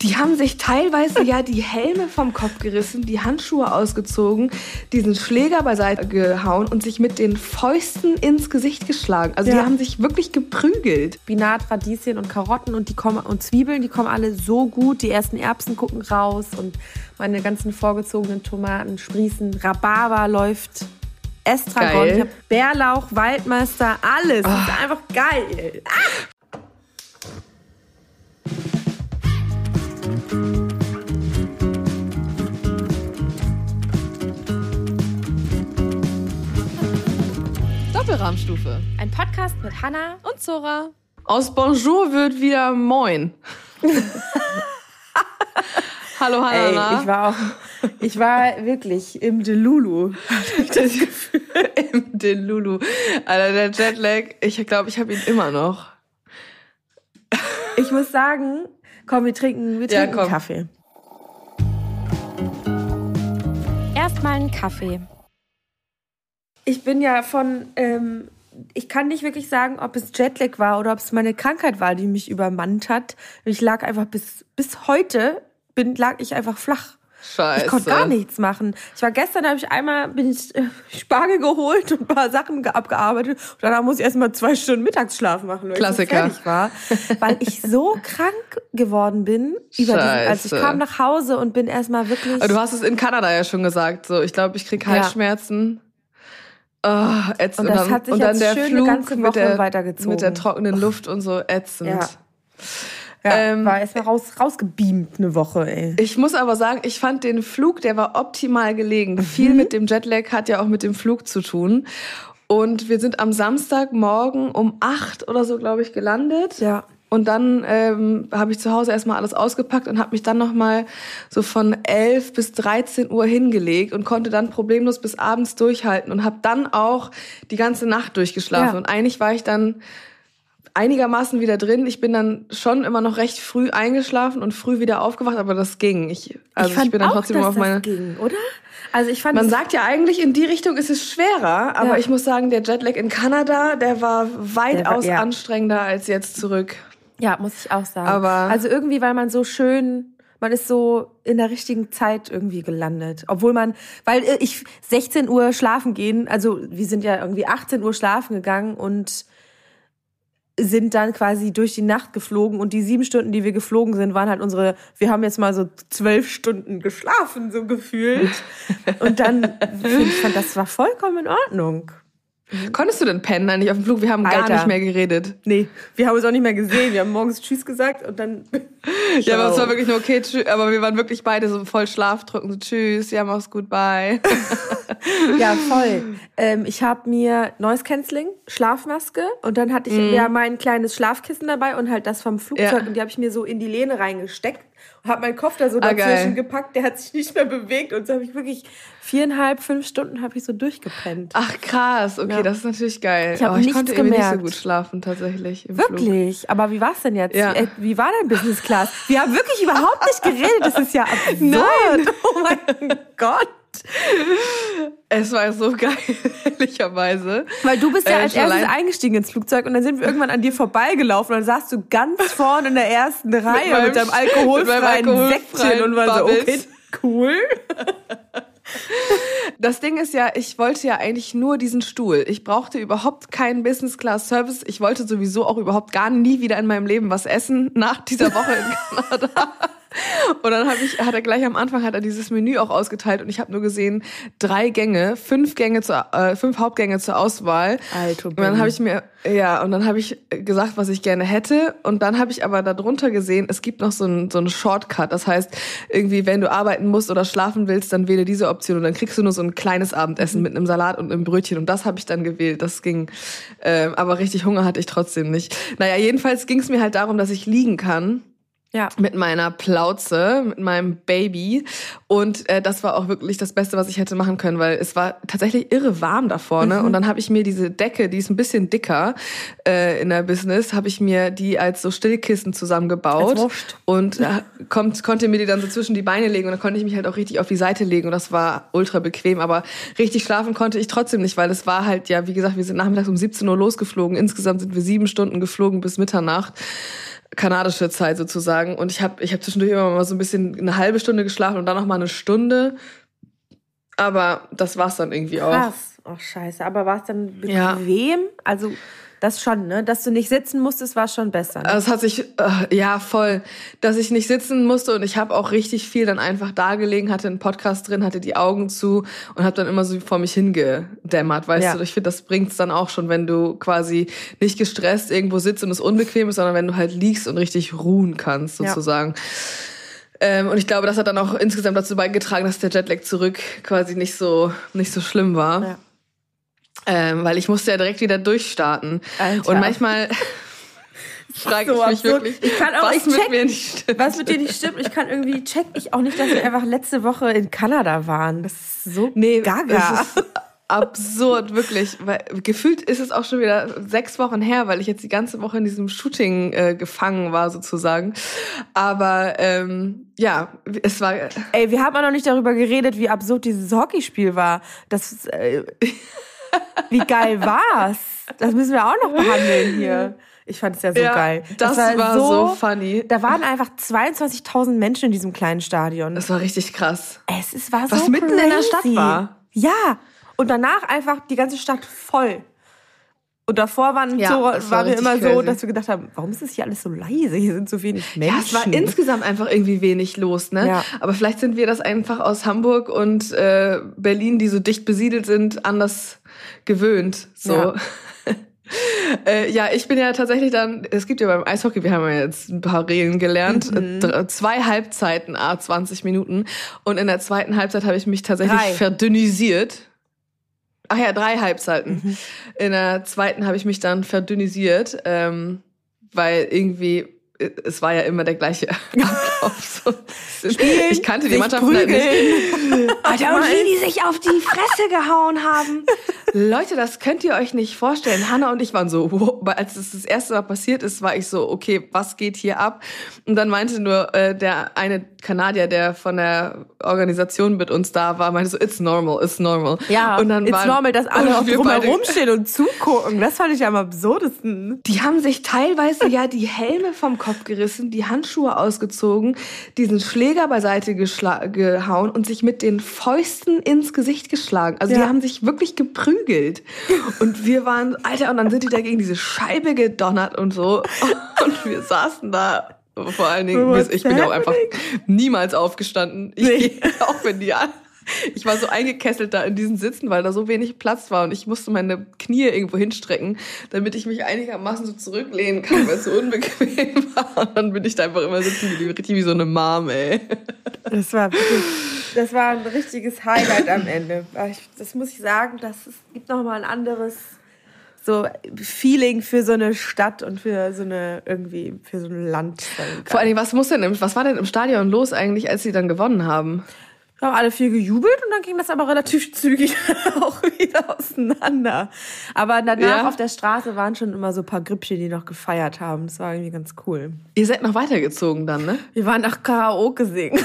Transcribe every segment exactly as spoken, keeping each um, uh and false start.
Die haben sich teilweise ja die Helme vom Kopf gerissen, die Handschuhe ausgezogen, diesen Schläger beiseite gehauen und sich mit den Fäusten ins Gesicht geschlagen. Also ja. Die haben sich wirklich geprügelt. Spinat, Radieschen und Karotten und, die kommen, und Zwiebeln, die kommen alle so gut. Die ersten Erbsen gucken raus und meine ganzen vorgezogenen Tomaten sprießen. Rhabarber läuft, Estragon, ich hab Bärlauch, Waldmeister, alles. Oh. Das ist einfach geil. Ah! Doppelrahmstufe. Ein Podcast mit Hannah und Zora. Aus Bonjour wird wieder Moin. Hallo Hannah. Ey, ich war auch, ich war wirklich im Delulu. Das Gefühl. Im Delulu. Alter, der Jetlag, ich glaube, ich habe ihn immer noch. Ich muss sagen, komm, wir trinken, wir trinken ja, Kaffee. Erstmal einen Kaffee. Ich bin ja von, ähm, ich kann nicht wirklich sagen, ob es Jetlag war oder ob es meine Krankheit war, die mich übermannt hat. Ich lag einfach bis, bis heute, bin, lag ich einfach flach. Scheiße. Ich konnte gar nichts machen. Ich war gestern, habe ich einmal, bin ich äh, Spargel geholt und ein paar Sachen abgearbeitet. Und danach muss ich erst mal zwei Stunden Mittagsschlaf machen, weil Klassiker. ich so fertig war. Weil ich so krank geworden bin. Über diesen, also ich kam nach Hause und bin erst mal wirklich... Aber du hast es in Kanada ja schon gesagt. So, ich glaube, ich krieg Halsschmerzen. Ja. Oh, ätzend. Und das hat sich und dann jetzt der schön Flug eine ganze Woche mit der, weitergezogen. Mit der trockenen Luft und so ätzend. Ja. Ja, ähm, war erstmal raus, rausgebeamt eine Woche, ey. Ich muss aber sagen, ich fand den Flug, der war optimal gelegen. Mhm. Viel mit dem Jetlag hat ja auch mit dem Flug zu tun. Und wir sind am Samstagmorgen um acht oder so, glaube ich, gelandet. Ja. Und dann ähm, habe ich zu Hause erstmal alles ausgepackt und habe mich dann nochmal so von elf bis dreizehn Uhr hingelegt und konnte dann problemlos bis abends durchhalten und habe dann auch die ganze Nacht durchgeschlafen. Ja. Und eigentlich war ich dann einigermaßen wieder drin. Ich bin dann schon immer noch recht früh eingeschlafen und früh wieder aufgewacht, aber das ging. Ich, also ich, fand ich bin dann auch, trotzdem dass auf meine. Das ging, oder? Also ich fand Man sagt ja eigentlich, in die Richtung ist es schwerer, aber ja. Ich muss sagen, der Jetlag in Kanada, der war weitaus der war, ja. anstrengender als jetzt zurück. Ja, muss ich auch sagen. Aber also irgendwie, weil man so schön, man ist so in der richtigen Zeit irgendwie gelandet. Obwohl man, weil ich sechzehn Uhr schlafen gehen, also wir sind ja irgendwie achtzehn Uhr schlafen gegangen und sind dann quasi durch die Nacht geflogen und die sieben Stunden, die wir geflogen sind, waren halt unsere, wir haben jetzt mal so zwölf Stunden geschlafen, so gefühlt. Und dann, ich fand, das war vollkommen in Ordnung. Konntest du denn pennen eigentlich auf dem Flug? Wir haben Alter. gar nicht mehr geredet. Nee, wir haben uns auch nicht mehr gesehen. Wir haben morgens Tschüss gesagt und dann... Ja, aber es war wirklich nur okay, tschüss. Aber wir waren wirklich beide so voll schlafdrückend. So tschüss, ja, mach's gut, bye. Ja, voll. Ähm, ich habe mir Noise Cancelling, Schlafmaske und dann hatte ich mm. ja mein kleines Schlafkissen dabei und halt das vom Flugzeug. Ja. Und die habe ich mir so in die Lehne reingesteckt und habe meinen Kopf da so ah, dazwischen geil. gepackt. Der hat sich nicht mehr bewegt und so habe ich wirklich viereinhalb, fünf Stunden habe ich so durchgepennt. Ach krass, okay, ja. Das ist natürlich geil. Ich, oh, ich nichts konnte gemerkt. irgendwie nicht so gut schlafen tatsächlich im Wirklich? Flug. Aber wie war's denn jetzt? Ja. Wie, wie war dein Business Class? Wir haben wirklich überhaupt nicht geredet. Das ist ja absurd. Nein. Oh mein Gott. Es war so geil, ehrlicherweise. Weil du bist ja äh, als erstes eingestiegen ins Flugzeug und dann sind wir irgendwann an dir vorbeigelaufen und dann saßt du ganz vorne in der ersten Reihe mit, meinem, mit deinem alkoholfreien, mit Säckchen und war so, okay, cool. Das Ding ist ja, ich wollte ja eigentlich nur diesen Stuhl. Ich brauchte überhaupt keinen Business-Class-Service. Ich wollte sowieso auch überhaupt gar nie wieder in meinem Leben was essen nach dieser Woche in Kanada. Und dann hab ich, hat er gleich am Anfang hat er dieses Menü auch ausgeteilt und ich habe nur gesehen drei Gänge, fünf Gänge zur, äh, fünf Hauptgänge zur Auswahl. Alter, und dann habe ich mir ja und dann habe ich gesagt, was ich gerne hätte und dann habe ich aber darunter gesehen, es gibt noch so einen so einen Shortcut. Das heißt irgendwie, wenn du arbeiten musst oder schlafen willst, dann wähle diese Option und dann kriegst du nur so ein kleines Abendessen mhm. mit einem Salat und einem Brötchen und das habe ich dann gewählt. Das ging, äh, aber richtig Hunger hatte ich trotzdem nicht. Naja, jedenfalls ging es mir halt darum, dass ich liegen kann. Ja. Mit meiner Plauze, mit meinem Baby. Und äh, das war auch wirklich das Beste, was ich hätte machen können, weil es war tatsächlich irre warm da vorne. Mhm. Und dann habe ich mir diese Decke, die ist ein bisschen dicker äh, in der Business, habe ich mir die als so Stillkissen zusammengebaut. Als Wurst. Und äh, kommt, konnte mir die dann so zwischen die Beine legen. Und dann konnte ich mich halt auch richtig auf die Seite legen. Und das war ultra bequem. Aber richtig schlafen konnte ich trotzdem nicht, weil es war halt, ja, wie gesagt, wir sind nachmittags um siebzehn Uhr losgeflogen. Insgesamt sind wir sieben Stunden geflogen bis Mitternacht. kanadische Zeit sozusagen. Und ich habe ich hab zwischendurch immer mal so ein bisschen eine halbe Stunde geschlafen und dann noch mal eine Stunde. Aber das war's dann irgendwie auch. Krass. Oh, scheiße. Aber war es dann bequem? Ja. Also, das schon, ne? Dass du nicht sitzen musstest, war schon besser. Ne? Das hat sich, äh, ja, voll. Dass ich nicht sitzen musste und ich habe auch richtig viel dann einfach da gelegen, hatte einen Podcast drin, hatte die Augen zu und habe dann immer so vor mich hingedämmert, weißt Ja. du? Ich finde, das bringt's dann auch schon, wenn du quasi nicht gestresst irgendwo sitzt und es unbequem ist, sondern wenn du halt liegst und richtig ruhen kannst, sozusagen. Ja. Ähm, und ich glaube, das hat dann auch insgesamt dazu beigetragen, dass der Jetlag zurück quasi nicht so, nicht so schlimm war. Ja. Ähm, weil ich musste ja direkt wieder durchstarten. Alter. Und manchmal frage So ich mich absurd. wirklich, Ich kann auch, was ich mit check, mir nicht stimmt. Was mit dir nicht stimmt. Ich kann irgendwie, check ich auch nicht, dass wir einfach letzte Woche in Kanada waren. Das ist so Nee, gaga. das ist absurd, wirklich. Weil gefühlt ist es auch schon wieder sechs Wochen her, weil ich jetzt die ganze Woche in diesem Shooting äh, gefangen war, sozusagen. Aber ähm, ja, es war... Ey, wir haben auch noch nicht darüber geredet, wie absurd dieses Hockeyspiel war. Das, äh, wie geil war's? Das müssen wir auch noch behandeln hier. Ich fand es ja so ja, geil. Das, das war, war so, so funny. Da waren einfach zweiundzwanzigtausend Menschen in diesem kleinen Stadion. Das war richtig krass. Es ist, war Was so mitten crazy. in der Stadt war. Ja. Und danach einfach die ganze Stadt voll. Und davor waren, ja, so, war waren wir immer crazy. so, dass wir gedacht haben, warum ist das hier alles so leise? Hier sind so wenig Menschen. Ja, es war insgesamt einfach irgendwie wenig los, ne? Ja. Aber vielleicht sind wir das einfach aus Hamburg und äh, Berlin, die so dicht besiedelt sind, anders gewöhnt. So. Ja. äh, ja, ich bin ja tatsächlich dann, es gibt ja beim Eishockey, wir haben ja jetzt ein paar Regeln gelernt, Mhm. äh, zwei Halbzeiten, a zwanzig Minuten. Und in der zweiten Halbzeit habe ich mich tatsächlich Drei. verdünnisiert. Ach ja, drei Halbzeiten. Mhm. In der zweiten habe ich mich dann verdünnisiert, ähm, weil irgendwie, es war ja immer der gleiche Ablauf. So. Ich kannte die Mannschaft halt nicht. Alter, und wie die sich auf die Fresse gehauen haben. Leute, das könnt ihr euch nicht vorstellen. Hanna und ich waren so, wow, als es das erste Mal passiert ist, war ich so, okay, was geht hier ab? Und dann meinte nur äh, der eine Kanadier, der von der Organisation mit uns da war, meinte so, it's normal, it's normal. Ja, und dann it's waren, normal, dass alle auch wir drumherum beide- stehen und zugucken. Das fand ich am absurdesten. Die haben sich teilweise ja die Helme vom Kopf gerissen, die Handschuhe ausgezogen, diesen Schläger beiseite geschla- gehauen und sich mit den Fäusten ins Gesicht geschlagen. Also Ja. die haben sich wirklich geprügelt. Und wir waren, Alter, und dann sind die da gegen diese Scheibe gedonnert und so. Und wir saßen da. Vor allen Dingen, What's ich bin ja auch einfach happening? niemals aufgestanden. Ich, Nee. auch wenn die an. Ich war so eingekesselt da in diesen Sitzen, weil da so wenig Platz war und ich musste meine Knie irgendwo hinstrecken, damit ich mich einigermaßen so zurücklehnen kann, weil es so unbequem war. Und dann bin ich da einfach immer sitzen wie, richtig wie so eine Mom, ey. Das war wirklich, das war ein richtiges Highlight am Ende. Ich, das muss ich sagen, das ist, gibt noch mal ein anderes so Feeling für so eine Stadt und für so eine irgendwie für so ein Land. Vor allen Dingen, was muss denn im, was war denn im Stadion los eigentlich, als sie dann gewonnen haben? Wir haben alle viel gejubelt und dann ging das aber relativ zügig auch wieder auseinander. Aber danach Ja. auf der Straße waren schon immer so ein paar Grüppchen, die noch gefeiert haben. Das war irgendwie ganz cool. Ihr seid noch weitergezogen dann, ne? Wir waren nach Karaoke singen.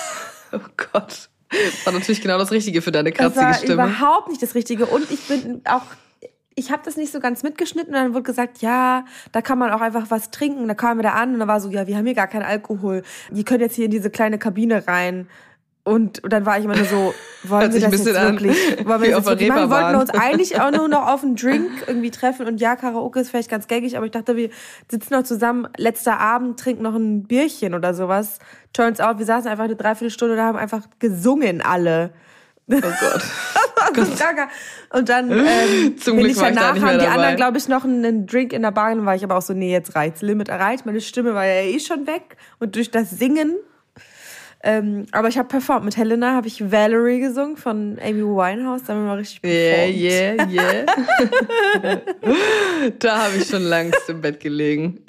Oh Gott. Das war natürlich genau das Richtige für deine Das kratzige war Stimme. überhaupt nicht das Richtige. Und ich bin auch, ich habe das nicht so ganz mitgeschnitten. Und dann wurde gesagt, ja, da kann man auch einfach was trinken. Da kamen wir da an und da war so, ja, wir haben hier gar keinen Alkohol. Die können jetzt hier in diese kleine Kabine rein. Und, und dann war ich immer nur so, wollen Hört wir sich ein das jetzt bisschen an wirklich? Wollen wir wie das auf der jetzt wirklich machen? Wir wollten Reeperbahn. uns eigentlich auch nur noch auf einen Drink irgendwie treffen. Und ja, Karaoke ist vielleicht ganz gängig, aber ich dachte, wir sitzen noch zusammen, letzter Abend, trinken noch ein Bierchen oder sowas. Turns out, wir saßen einfach eine Dreiviertelstunde da, haben einfach gesungen alle. Oh Gott. Das ist gaga. Und dann ähm, Zum bin Glück ich war ich da danach, nicht mehr haben die dabei. anderen, glaube ich, noch einen Drink in der Bar. Dann war ich aber auch so, nee, jetzt reicht's. Limit erreicht. Meine Stimme war ja eh schon weg. Und durch das Singen. Ähm, aber ich habe performt. Mit Helena habe ich Valerie gesungen von Amy Winehouse. Da haben wir mal richtig performt. Yeah, yeah, yeah. Da habe ich schon langst im Bett gelegen.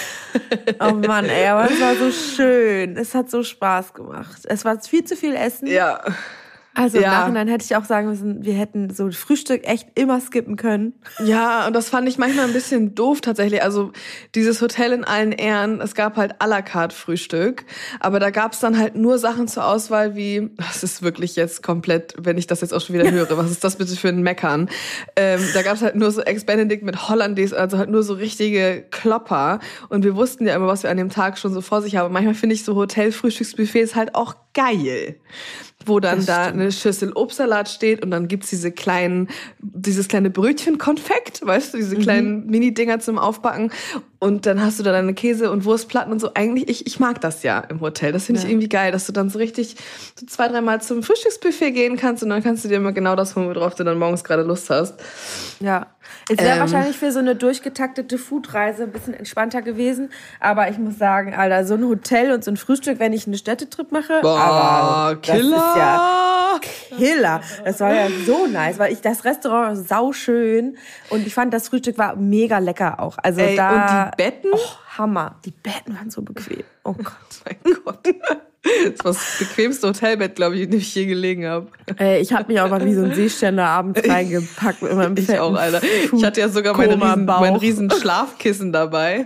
Oh Mann, ey, aber es war so schön. Es hat so Spaß gemacht. Es war viel zu viel Essen. Ja. Also im Ja. Nachhinein hätte ich auch sagen müssen, wir hätten so Frühstück echt immer skippen können. Ja, und das fand ich manchmal ein bisschen doof tatsächlich. Also dieses Hotel in allen Ehren, es gab halt à la carte Frühstück, aber da gab es dann halt nur Sachen zur Auswahl wie, das ist wirklich jetzt komplett, wenn ich das jetzt auch schon wieder höre, was ist das bitte für ein Meckern? Ähm, da gab es halt nur so Eggs Benedict mit Hollandaise, also halt nur so richtige Klopper. Und wir wussten ja immer, was wir an dem Tag schon so vor sich haben. Manchmal finde ich so Hotel-Frühstücksbuffets halt auch geil. Wo dann Das da stimmt. eine Schüssel Obstsalat steht und dann gibt's diese kleinen, dieses kleine Brötchenkonfekt, weißt du, diese kleinen Mini-Dinger zum Aufbacken. Und dann hast du da deine Käse- und Wurstplatten und so. Eigentlich, ich, ich mag das ja im Hotel. Das finde ich Ja. irgendwie geil, dass du dann so richtig so zwei, dreimal zum Frühstücksbuffet gehen kannst und dann kannst du dir immer genau das holen, worauf du dann morgens gerade Lust hast. Ja. Es wäre Ähm. wahrscheinlich für so eine durchgetaktete Foodreise ein bisschen entspannter gewesen. Aber ich muss sagen, Alter, so ein Hotel und so ein Frühstück, wenn ich einen Städtetrip mache, aber das Killer! ist ja Killer. Das war ja so nice, weil ich das Restaurant war sauschön und ich fand, das Frühstück war mega lecker auch. Also Ey, da, und die Betten? Oh, Hammer. Die Betten waren so bequem. Oh Gott. Mein Gott. Das war das bequemste Hotelbett, glaube ich, in dem ich je gelegen habe. Ey, ich habe mich auch mal wie so ein Seeständer abends reingepackt mit meinem Ich auch, Alter. Ich hatte ja sogar mein Koma im riesen, Bauch. mein riesen Schlafkissen dabei.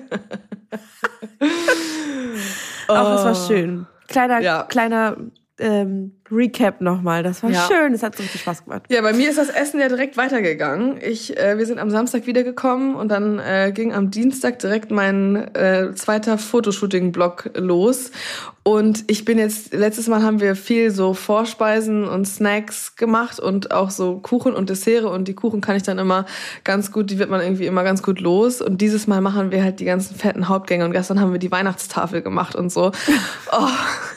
Auch das war schön. Kleiner, Ja. kleiner ähm, Recap nochmal. Das war Ja. schön. Das hat so richtig Spaß gemacht. Ja, bei mir ist das Essen ja direkt weitergegangen. Ich, äh, wir sind am Samstag wiedergekommen und dann äh, ging am Dienstag direkt mein äh, zweiter Fotoshooting-Blog los. Und ich bin jetzt, letztes Mal haben wir viel so Vorspeisen und Snacks gemacht und auch so Kuchen und Dessert. Und die Kuchen kann ich dann immer ganz gut, die wird man irgendwie immer ganz gut los. Und dieses Mal machen wir halt die ganzen fetten Hauptgänge. Und gestern haben wir die Weihnachtstafel gemacht und so. Oh.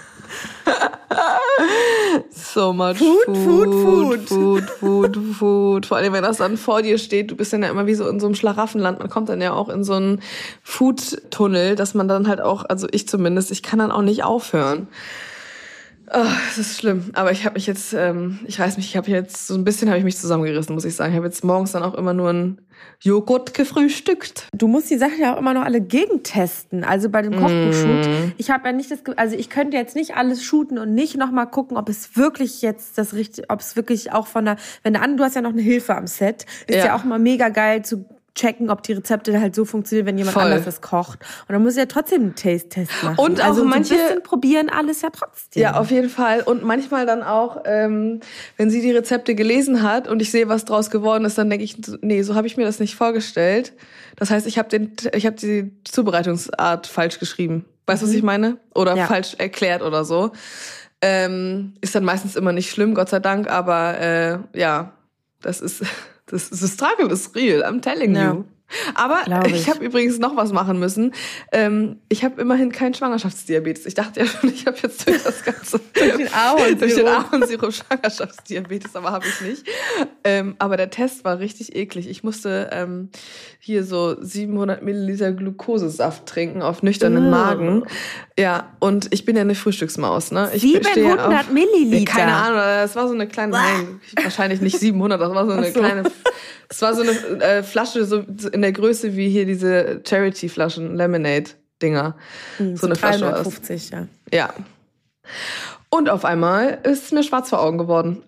So much Food, food, Food, food, food, food. Vor allem, wenn das dann vor dir steht, du bist dann ja immer wie so in so einem Schlaraffenland. Man kommt dann ja auch in so einen Food-Tunnel, dass man dann halt auch, also ich zumindest, ich kann dann auch nicht aufhören. Oh, das ist schlimm. Aber ich habe mich jetzt, ähm, ich weiß nicht, ich habe jetzt so ein bisschen habe ich mich zusammengerissen, muss ich sagen. Ich habe jetzt morgens dann auch immer nur einen Joghurt gefrühstückt. Du musst die Sachen ja auch immer noch alle gegentesten. Also bei dem Kochbuch-Shoot. Mm. Ich habe ja nicht das, Ge- also ich könnte jetzt nicht alles shooten und nicht nochmal gucken, ob es wirklich jetzt das richtige, ob es wirklich auch von der, wenn du an, du hast ja noch eine Hilfe am Set. Ist ja, Ja. auch mal mega geil zu checken, ob die Rezepte halt so funktionieren, wenn jemand Voll. anders das kocht. Und dann muss ja trotzdem einen Taste-Test machen. Und auch also manche- so ein bisschen probieren alles ja trotzdem. Ja, auf jeden Fall. Und manchmal dann auch, ähm, wenn sie die Rezepte gelesen hat und ich sehe, was draus geworden ist, dann denke ich, nee, so habe ich mir das nicht vorgestellt. Das heißt, ich habe den, ich habe die Zubereitungsart falsch geschrieben. Weißt du, was ich meine? Oder Ja. falsch erklärt oder so. Ähm, ist dann meistens immer nicht schlimm, Gott sei Dank. Aber äh, ja, das ist, das, das Struggle is real. I'm telling Ja. you. Aber Glaub ich, ich. ich habe übrigens noch was machen müssen. Ähm, ich habe immerhin keinen Schwangerschaftsdiabetes. Ich dachte ja schon, ich habe jetzt durch das ganze Durch den Ahornsirup. durch den Ahornsirup Schwangerschaftsdiabetes, aber habe ich nicht. Ähm, aber der Test war richtig eklig. Ich musste ähm, hier so siebenhundert Milliliter Glukosesaft trinken auf nüchternen Oh. Magen. Ja, und ich bin ja eine Frühstücksmaus. Ne? Ich stehe siebenhundert auf- Milliliter. Keine Ahnung, das war so eine kleine, nein, wahrscheinlich nicht siebenhundert, das war so eine Ach so. kleine, das war so eine äh, Flasche so in der Größe wie hier diese Charity-Flaschen, Lemonade-Dinger. So eine Flasche war das. dreihundertfünfzig, ja. Ja. Und auf einmal ist mir schwarz vor Augen geworden.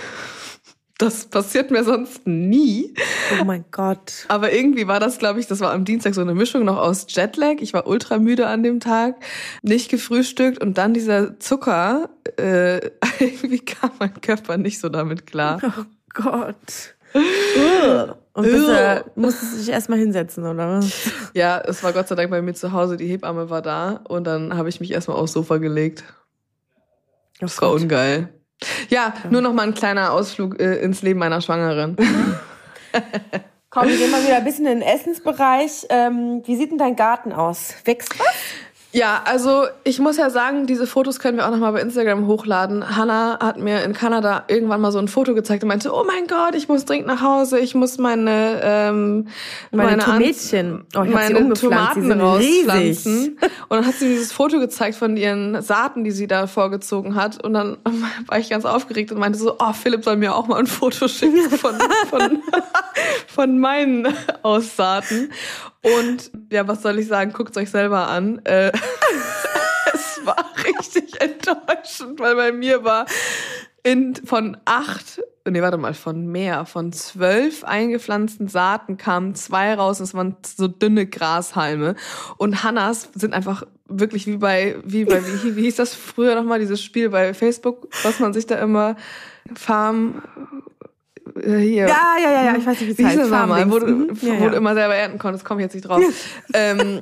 Das passiert mir sonst nie. Oh mein Gott. Aber irgendwie war das, glaube ich, das war am Dienstag so eine Mischung noch aus Jetlag. Ich war ultra müde an dem Tag, nicht gefrühstückt und dann dieser Zucker. Äh, irgendwie kam mein Körper nicht so damit klar. Oh Gott. Und bist du, musstest du dich erstmal hinsetzen, oder was? Ja, es war Gott sei Dank bei mir zu Hause. Die Hebamme war da und dann habe ich mich erstmal aufs Sofa gelegt. Das war ungeil. Ja, nur noch mal ein kleiner Ausflug äh, ins Leben meiner Schwangeren. Komm, wir gehen mal wieder ein bisschen in den Essensbereich. Ähm, wie sieht denn dein Garten aus? Wächst was? Ja, also ich muss ja sagen, diese Fotos können wir auch noch mal bei Instagram hochladen. Hannah hat mir in Kanada irgendwann mal so ein Foto gezeigt und meinte, oh mein Gott, ich muss dringend nach Hause, ich muss meine ähm, Meine An- Tomätchen. Oh, ich hab sie meine umgepflanzt, die Tomaten sind rauspflanzen. riesig. Und dann hat sie dieses Foto gezeigt von ihren Saaten, die sie da vorgezogen hat. Und dann war ich ganz aufgeregt und meinte so, oh, Philipp soll mir auch mal ein Foto schicken von, von, von meinen Aussaaten. Und ja, was soll ich sagen? Guckt's euch selber an. Äh, es war richtig enttäuschend, weil bei mir war in, von acht, nee, warte mal, von mehr, von zwölf eingepflanzten Saaten kamen zwei raus. Es waren so dünne Grashalme. Und Hannas sind einfach wirklich wie bei, wie bei, wie, wie hieß das früher nochmal, dieses Spiel bei Facebook, was man sich da immer Farm, äh, hier. Ja, ja, ja, ja, ich weiß nicht, wie es heißt. Das nochmal, wo du, mhm. wo ja, du ja. immer selber ernten konntest, komme ich jetzt nicht drauf. ähm,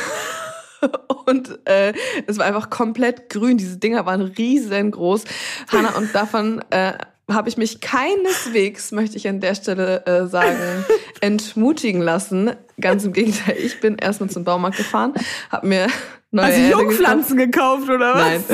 Und äh, es war einfach komplett grün. Diese Dinger waren riesengroß. Hanna, und davon äh, habe ich mich keineswegs, möchte ich an der Stelle äh, sagen, entmutigen lassen. Ganz im Gegenteil. Ich bin erstmal zum Baumarkt gefahren, habe mir neue Also Erde Jungpflanzen gekauft, oder was? Nein.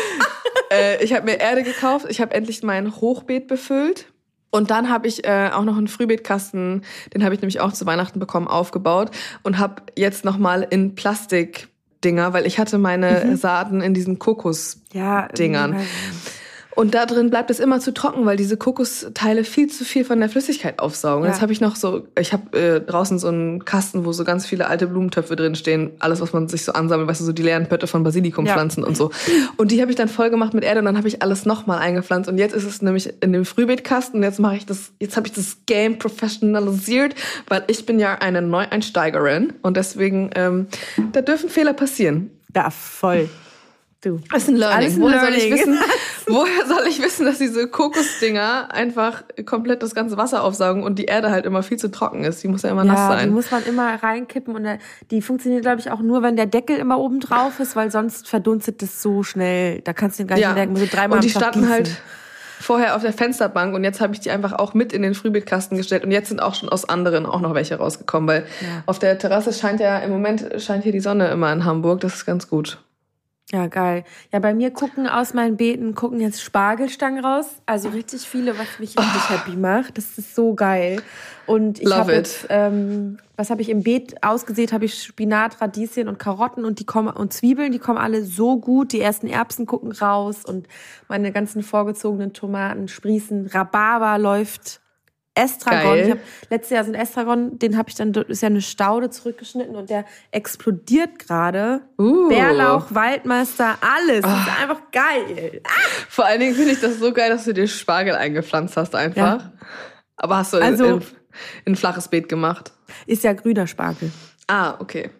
äh, ich habe mir Erde gekauft. Ich habe endlich mein Hochbeet befüllt. Und dann habe ich äh, auch noch einen Frühbeetkasten, den habe ich nämlich auch zu Weihnachten bekommen, aufgebaut. Und habe jetzt nochmal in Plastikdinger, weil ich hatte meine mhm. Saaten in diesen Kokosdingern. Ja, und da drin bleibt es immer zu trocken, weil diese Kokosteile viel zu viel von der Flüssigkeit aufsaugen. Ja. Jetzt habe ich noch so, ich habe äh, draußen so einen Kasten, wo so ganz viele alte Blumentöpfe drin stehen. Alles, was man sich so ansammelt, weißt du, so die leeren Pötte von Basilikumpflanzen ja. und so. Und die habe ich dann voll gemacht mit Erde und dann habe ich alles nochmal eingepflanzt. Und jetzt ist es nämlich in dem Frühbeetkasten und jetzt mache ich das, jetzt habe ich das Game professionalisiert, weil ich bin ja eine Neueinsteigerin und deswegen, ähm, da dürfen Fehler passieren. Ja, voll. Du. Das ist ein Learning. Alles ein woher, Learning. Soll ich wissen, woher soll ich wissen, dass diese Kokosdinger einfach komplett das ganze Wasser aufsaugen und die Erde halt immer viel zu trocken ist? Die muss ja immer ja, nass sein. Die muss man immer reinkippen und die funktioniert, glaube ich, auch nur, wenn der Deckel immer oben drauf ist, weil sonst verdunstet das so schnell. Da kannst du den gar nicht ja. merken. So dreimal und die am Tag standen gießen. halt vorher auf der Fensterbank und jetzt habe ich die einfach auch mit in den Frühbeetkasten gestellt und jetzt sind auch schon aus anderen auch noch welche rausgekommen, weil ja. auf der Terrasse scheint ja im Moment scheint hier die Sonne immer in Hamburg. Das ist ganz gut. Ja, geil. Ja, bei mir gucken aus meinen Beeten, gucken jetzt Spargelstangen raus. Also richtig viele, was mich richtig oh. happy macht. Das ist so geil. Und ich habe jetzt, ähm, was habe ich im Beet ausgesät? Habe ich Spinat, Radieschen und Karotten und die kommen und Zwiebeln, die kommen alle so gut. Die ersten Erbsen gucken raus und meine ganzen vorgezogenen Tomaten sprießen. Rhabarber läuft. Estragon. Geil. Ich hab, letztes Jahr so ein Estragon, den habe ich dann, ist ja eine Staude zurückgeschnitten und der explodiert gerade. Uh. Bärlauch, Waldmeister, alles. Oh. Das ist einfach geil. Ah. Vor allen Dingen finde ich das so geil, dass du dir Spargel eingepflanzt hast einfach. Ja. Aber hast du also, in, in, in ein flaches Beet gemacht? Ist ja grüner Spargel. Ah, okay.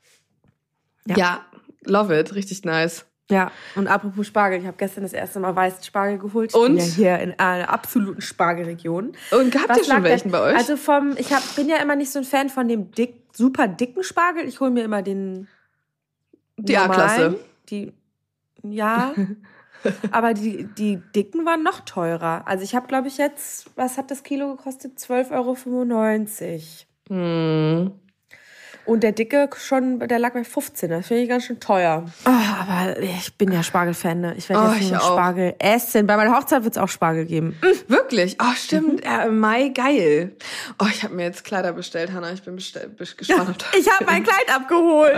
Ja, ja love it. Richtig nice. Ja, und apropos Spargel, ich habe gestern das erste Mal weißen Spargel geholt. Ich und? bin ja hier in einer absoluten Spargelregion. Und habt ihr schon welchen bei euch? Also vom, ich hab, bin ja immer nicht so ein Fan von dem dick, super dicken Spargel. Ich hole mir immer den die A-Klasse. Die, ja, aber die, die dicken waren noch teurer. Also ich habe, glaube ich, jetzt, was hat das Kilo gekostet? zwölf Euro fünfundneunzig. Hm. Und der dicke schon, der lag bei fünfzehn. Das finde ich ganz schön teuer. Oh, aber ich bin ja Spargelfan, ne? Ich werde oh, jetzt nur Spargel essen. Bei meiner Hochzeit wird es auch Spargel geben. Mhm. Wirklich? Oh, stimmt. Mhm. Ja, im Mai, geil. Oh, ich habe mir jetzt Kleider bestellt, Hanna. Ich bin, bestell, bin gespannt auf das. Ich habe mein Kleid abgeholt.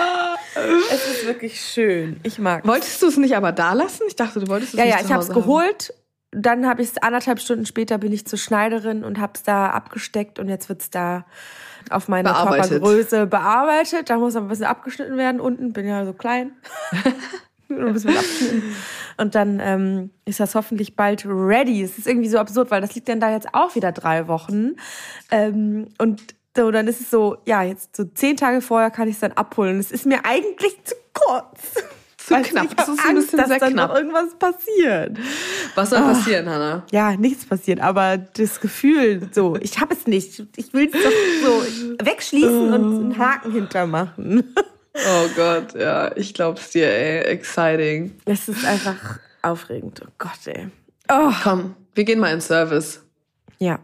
Es ist wirklich schön. Ich mag es. Wolltest du es nicht aber da lassen? Ich dachte, du wolltest es ja, nicht ja, zu ich habe Hause es geholt. Dann habe ich es anderthalb Stunden später bin ich zur Schneiderin und habe es da abgesteckt und jetzt wird es da auf meine bearbeitet. Körpergröße bearbeitet. Da muss noch ein bisschen abgeschnitten werden unten. Bin ja so klein. ein bisschen abgeschnitten. Und dann ähm, ist das hoffentlich bald ready. Es ist irgendwie so absurd, weil das liegt dann da jetzt auch wieder drei Wochen. Ähm, und so, dann ist es so, ja, jetzt so zehn Tage vorher kann ich es dann abholen. Es ist mir eigentlich zu kurz. Zu knapp. Ich habe Angst, dass dann noch irgendwas passiert. Was soll oh. passieren, Hanna? Ja, nichts passiert, aber das Gefühl, so, ich habe es nicht. Ich will es doch so wegschließen oh. und einen Haken hintermachen. Oh Gott, ja, ich glaub's dir, ey. Exciting. Es ist einfach aufregend. Oh Gott, ey. Oh. Komm, wir gehen mal in Service. Ja.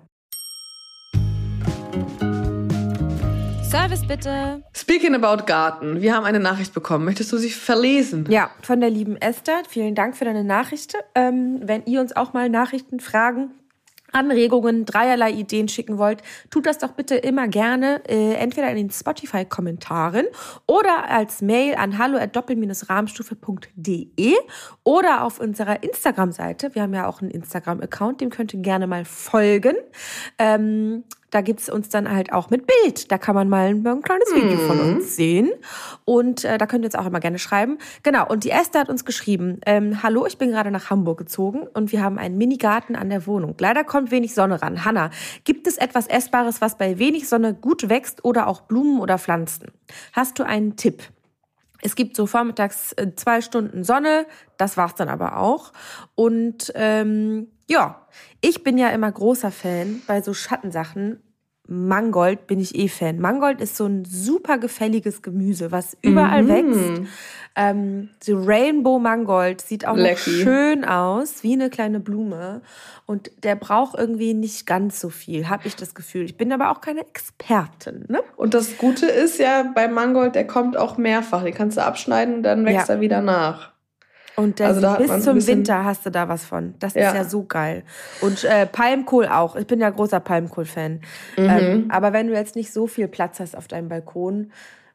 Service bitte. Speaking about Garten, wir haben eine Nachricht bekommen. Möchtest du sie verlesen? Ja, von der lieben Esther. Vielen Dank für deine Nachricht. Ähm, wenn ihr uns auch mal Nachrichten, Fragen, Anregungen, dreierlei Ideen schicken wollt, tut das doch bitte immer gerne, äh, entweder in den Spotify-Kommentaren oder als Mail an hallo at doppel rahmstufe punkt de oder auf unserer Instagram-Seite. Wir haben ja auch einen Instagram-Account, dem könnt ihr gerne mal folgen. Ähm, Da gibt's uns dann halt auch mit Bild. Da kann man mal ein, ein kleines Video Mhm. von uns sehen. Und äh, da könnt ihr uns auch immer gerne schreiben. Genau, und die Esther hat uns geschrieben, ähm, hallo, ich bin gerade nach Hamburg gezogen und wir haben einen Minigarten an der Wohnung. Leider kommt wenig Sonne ran. Hanna, gibt es etwas Essbares, was bei wenig Sonne gut wächst oder auch Blumen oder Pflanzen? Hast du einen Tipp? Es gibt so vormittags äh, zwei Stunden Sonne, das war's dann aber auch. Und ähm, ja, ich bin ja immer großer Fan bei so Schattensachen. Mangold bin ich eh Fan. Mangold ist so ein super gefälliges Gemüse, was überall Mhm. wächst. Ähm, so Rainbow Mangold sieht auch noch Lecky. schön aus, wie eine kleine Blume. Und der braucht irgendwie nicht ganz so viel, habe ich das Gefühl. Ich bin aber auch keine Expertin, ne? Und das Gute ist ja, beim Mangold, der kommt auch mehrfach. Den kannst du abschneiden, dann wächst Ja. er wieder nach. Und der Also da hat man bis ein zum bisschen- Winter hast du da was von. Das Ja. ist ja so geil. Und äh, Palmkohl auch. Ich bin ja großer Palmkohl-Fan. Mhm. Ähm, aber wenn du jetzt nicht so viel Platz hast auf deinem Balkon,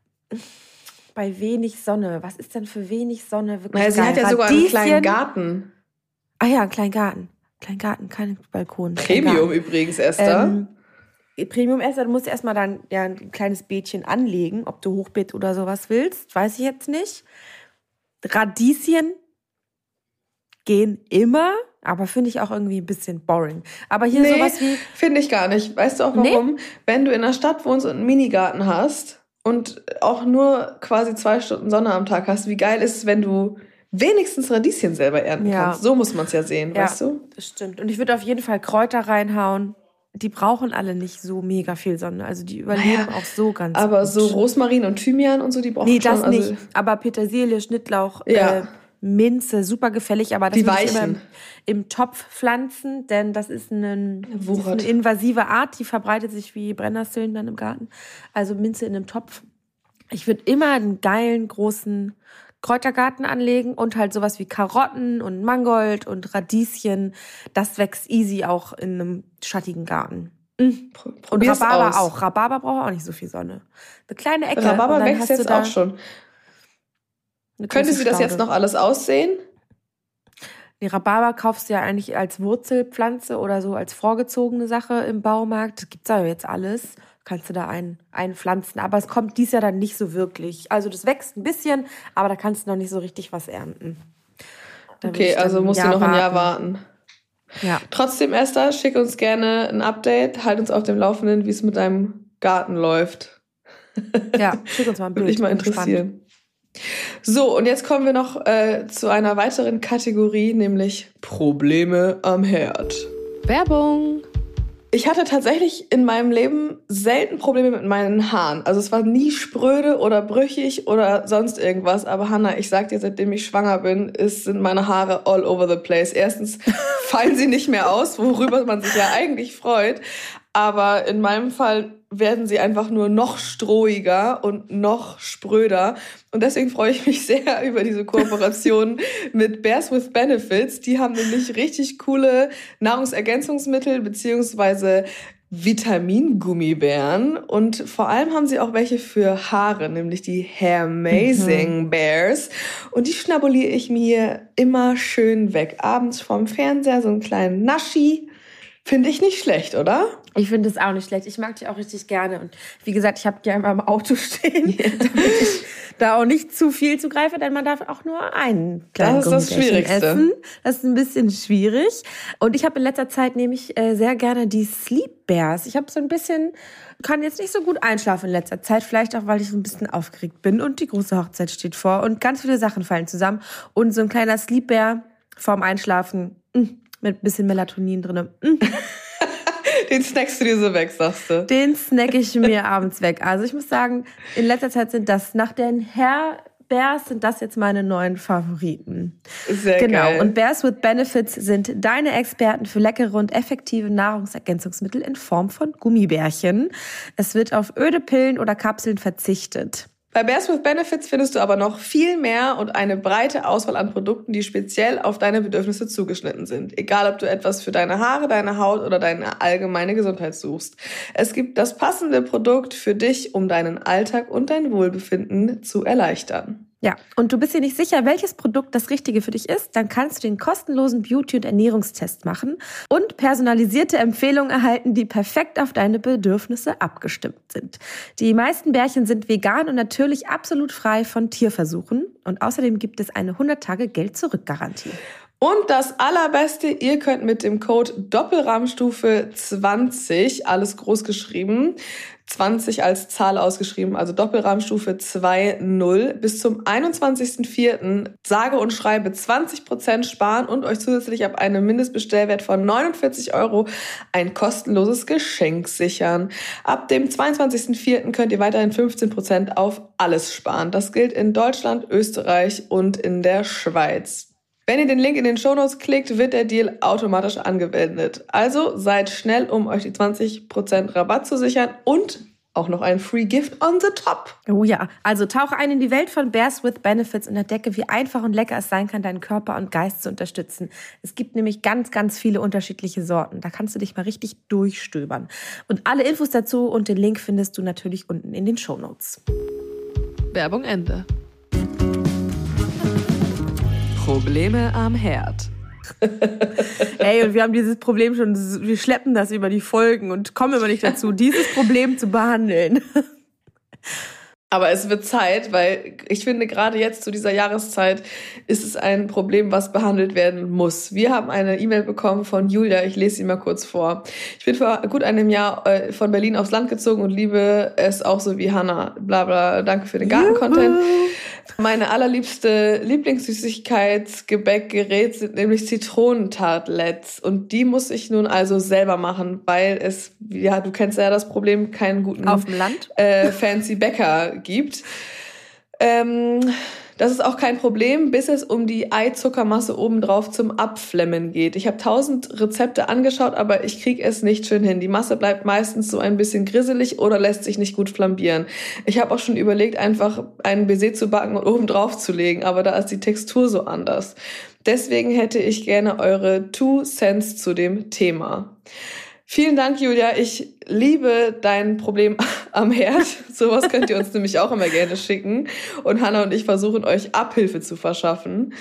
bei wenig Sonne, was ist denn für wenig Sonne wirklich Naja, sie geil? hat ja sogar einen kleinen Radieschen. Garten. Ah ja, einen kleinen Garten. Kleinen Garten, kein Balkon. kein Premium Garten. übrigens, Esther. Ähm, Premium Esther, du musst erstmal dann ja, ein kleines Beetchen anlegen, ob du Hochbeet oder sowas willst, weiß ich jetzt nicht. Radieschen gehen immer, aber finde ich auch irgendwie ein bisschen boring. Aber hier Nee, sowas wie, finde ich gar nicht. Weißt du auch warum? Wenn du in der Stadt wohnst und einen Minigarten hast und auch nur quasi zwei Stunden Sonne am Tag hast, wie geil ist es, wenn du wenigstens Radieschen selber ernten Ja. kannst. So muss man es ja sehen, ja, weißt du? das stimmt. Und ich würde auf jeden Fall Kräuter reinhauen. Die brauchen alle nicht so mega viel Sonne. Also die überleben Naja, auch so ganz Aber gut. so Rosmarin und Thymian und so, die brauchen Nee, schon. das also, nicht. Aber Petersilie, Schnittlauch, Ja. äh, Minze, super gefällig. Aber das Die würde ich immer weichen. im, im Topf pflanzen, denn das ist, ein, das ist Wuchert. eine invasive Art, die verbreitet sich wie Brennnesseln dann im Garten. Also Minze in einem Topf. Ich würde immer einen geilen, großen Kräutergarten anlegen und halt sowas wie Karotten und Mangold und Radieschen. Das wächst easy auch in einem schattigen Garten. Mhm. Und Probier's Rhabarber aus. auch. Rhabarber braucht auch nicht so viel Sonne. Eine kleine Ecke. Rhabarber und dann wächst hast du jetzt da auch schon. eine Könnte große sie das jetzt Staude. noch alles aussehen? Die Rhabarber kaufst du ja eigentlich als Wurzelpflanze oder so als vorgezogene Sache im Baumarkt. Das gibt's ja jetzt alles. Kannst du da ein, einpflanzen. Aber es kommt dies Jahr dann nicht so wirklich. Also das wächst ein bisschen, aber da kannst du noch nicht so richtig was ernten. Da würde Okay, ich dann also musst du noch ein Jahr warten. Ja. Trotzdem, Esther, schick uns gerne ein Update. Halt uns auf dem Laufenden, wie es mit deinem Garten läuft. Ja, schick uns mal ein Bild. Würde mich mal Bin gespannt. interessieren. So, und jetzt kommen wir noch äh, zu einer weiteren Kategorie, nämlich Probleme am Herd. Werbung. Ich hatte tatsächlich in meinem Leben selten Probleme mit meinen Haaren. Also es war nie spröde oder brüchig oder sonst irgendwas. Aber Hanna, ich sag dir, seitdem ich schwanger bin, ist, sind meine Haare all over the place. Erstens fallen sie nicht mehr aus, worüber man sich ja eigentlich freut. Aber in meinem Fall werden sie einfach nur noch strohiger und noch spröder. Und deswegen freue ich mich sehr über diese Kooperation mit Bears with Benefits. Die haben nämlich richtig coole Nahrungsergänzungsmittel beziehungsweise Vitamingummibären. Und vor allem haben sie auch welche für Haare, nämlich die Hairmazing Bears. Und die schnabuliere ich mir immer schön weg. Abends vorm Fernseher so einen kleinen Naschi. Finde ich nicht schlecht, oder? Ich finde es auch nicht schlecht. Ich mag die auch richtig gerne. Und wie gesagt, ich habe die einmal im Auto stehen, damit ich da auch nicht zu viel zugreife, denn man darf auch nur einen kleinen Das ist das Gummibärchen Schwierigste. essen. Das ist ein bisschen schwierig. Und ich habe in letzter Zeit nämlich äh, sehr gerne die Sleep Bears. Ich habe so ein bisschen, kann jetzt nicht so gut einschlafen in letzter Zeit. Vielleicht auch, weil ich so ein bisschen aufgeregt bin und die große Hochzeit steht vor und ganz viele Sachen fallen zusammen. Und so ein kleiner Sleep Bear vorm Einschlafen, mh, mit ein bisschen Melatonin drin. Mh. Den snackst du dir so weg, sagst du. Den snack ich mir abends weg. Also ich muss sagen, in letzter Zeit sind das, nach den Hair Bears sind das jetzt meine neuen Favoriten. Sehr Genau. geil. Und Bears with Benefits sind deine Experten für leckere und effektive Nahrungsergänzungsmittel in Form von Gummibärchen. Es wird auf öde Pillen oder Kapseln verzichtet. Bei Bears with Benefits findest du aber noch viel mehr und eine breite Auswahl an Produkten, die speziell auf deine Bedürfnisse zugeschnitten sind. Egal, ob du etwas für deine Haare, deine Haut oder deine allgemeine Gesundheit suchst. Es gibt das passende Produkt für dich, um deinen Alltag und dein Wohlbefinden zu erleichtern. Ja, und du bist dir nicht sicher, welches Produkt das Richtige für dich ist, dann kannst du den kostenlosen Beauty- und Ernährungstest machen und personalisierte Empfehlungen erhalten, die perfekt auf deine Bedürfnisse abgestimmt sind. Die meisten Bärchen sind vegan und natürlich absolut frei von Tierversuchen. Und außerdem gibt es eine hundert Tage Geld-Zurück-Garantie. Und das Allerbeste, ihr könnt mit dem Code Doppelrahmstufe zwanzig, alles groß geschrieben, zwanzig als Zahl ausgeschrieben, also Doppelrahmstufe zwanzig, bis zum einundzwanzigsten vierten sage und schreibe zwanzig Prozent sparen und euch zusätzlich ab einem Mindestbestellwert von neunundvierzig Euro ein kostenloses Geschenk sichern. Ab dem zweiundzwanzigsten vierten könnt ihr weiterhin fünfzehn Prozent auf alles sparen. Das gilt in Deutschland, Österreich und in der Schweiz. Wenn ihr den Link in den Shownotes klickt, wird der Deal automatisch angewendet. Also seid schnell, um euch die zwanzig Prozent Rabatt zu sichern und auch noch ein Free Gift on the top. Oh ja, also tauche ein in die Welt von Bears with Benefits und entdecke, wie einfach und lecker es sein kann, deinen Körper und Geist zu unterstützen. Es gibt nämlich ganz, ganz viele unterschiedliche Sorten. Da kannst du dich mal richtig durchstöbern. Und alle Infos dazu und den Link findest du natürlich unten in den Shownotes. Werbung Ende. Probleme am Herd. Hey, und wir haben dieses Problem schon, wir schleppen das über die Folgen und kommen immer nicht dazu, dieses Problem zu behandeln. Aber es wird Zeit, weil ich finde, gerade jetzt zu dieser Jahreszeit ist es ein Problem, was behandelt werden muss. Wir haben eine E-Mail bekommen von Julia, ich lese sie mal kurz vor. Ich bin vor gut einem Jahr von Berlin aufs Land gezogen und liebe es auch so wie Hannah. Bla bla, danke für den Garten-Content. Meine allerliebste Lieblingssüßigkeitsgebäckgerät sind nämlich Zitronentartlets. Und die muss ich nun also selber machen, weil es, ja, du kennst ja das Problem, keinen guten auf dem Land äh, fancy Bäcker gibt. Ähm, das ist auch kein Problem, bis es um die Eizuckermasse obendrauf zum Abflemmen geht. Ich habe tausend Rezepte angeschaut, aber ich kriege es nicht schön hin. Die Masse bleibt meistens so ein bisschen grisselig oder lässt sich nicht gut flambieren. Ich habe auch schon überlegt, einfach einen Baiser zu backen und obendrauf zu legen, aber da ist die Textur so anders. Deswegen hätte ich gerne eure Two Cents zu dem Thema. Vielen Dank, Julia. Ich liebe dein Problem am Herd. Sowas könnt ihr uns nämlich auch immer gerne schicken. Und Hannah und ich versuchen, euch Abhilfe zu verschaffen.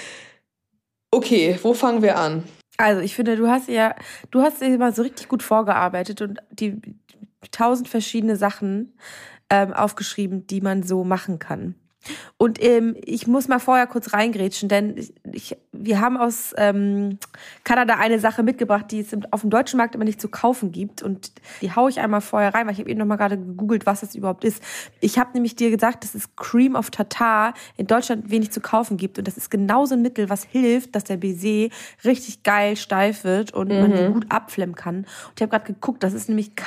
Okay, wo fangen wir an? Also ich finde, du hast ja, du hast ja mal so richtig gut vorgearbeitet und die tausend verschiedene Sachen ähm, aufgeschrieben, die man so machen kann. Und ähm, ich muss mal vorher kurz reingrätschen, denn ich, ich, wir haben aus ähm, Kanada eine Sache mitgebracht, die es auf dem deutschen Markt immer nicht zu kaufen gibt. Und die haue ich einmal vorher rein, weil ich habe eben noch mal gerade gegoogelt, was das überhaupt ist. Ich habe nämlich dir gesagt, dass es Cream of Tartar in Deutschland wenig zu kaufen gibt. Und das ist genauso ein Mittel, was hilft, dass der Baiser richtig geil steif wird und mhm. man den gut abflemmen kann. Und ich habe gerade geguckt, das ist nämlich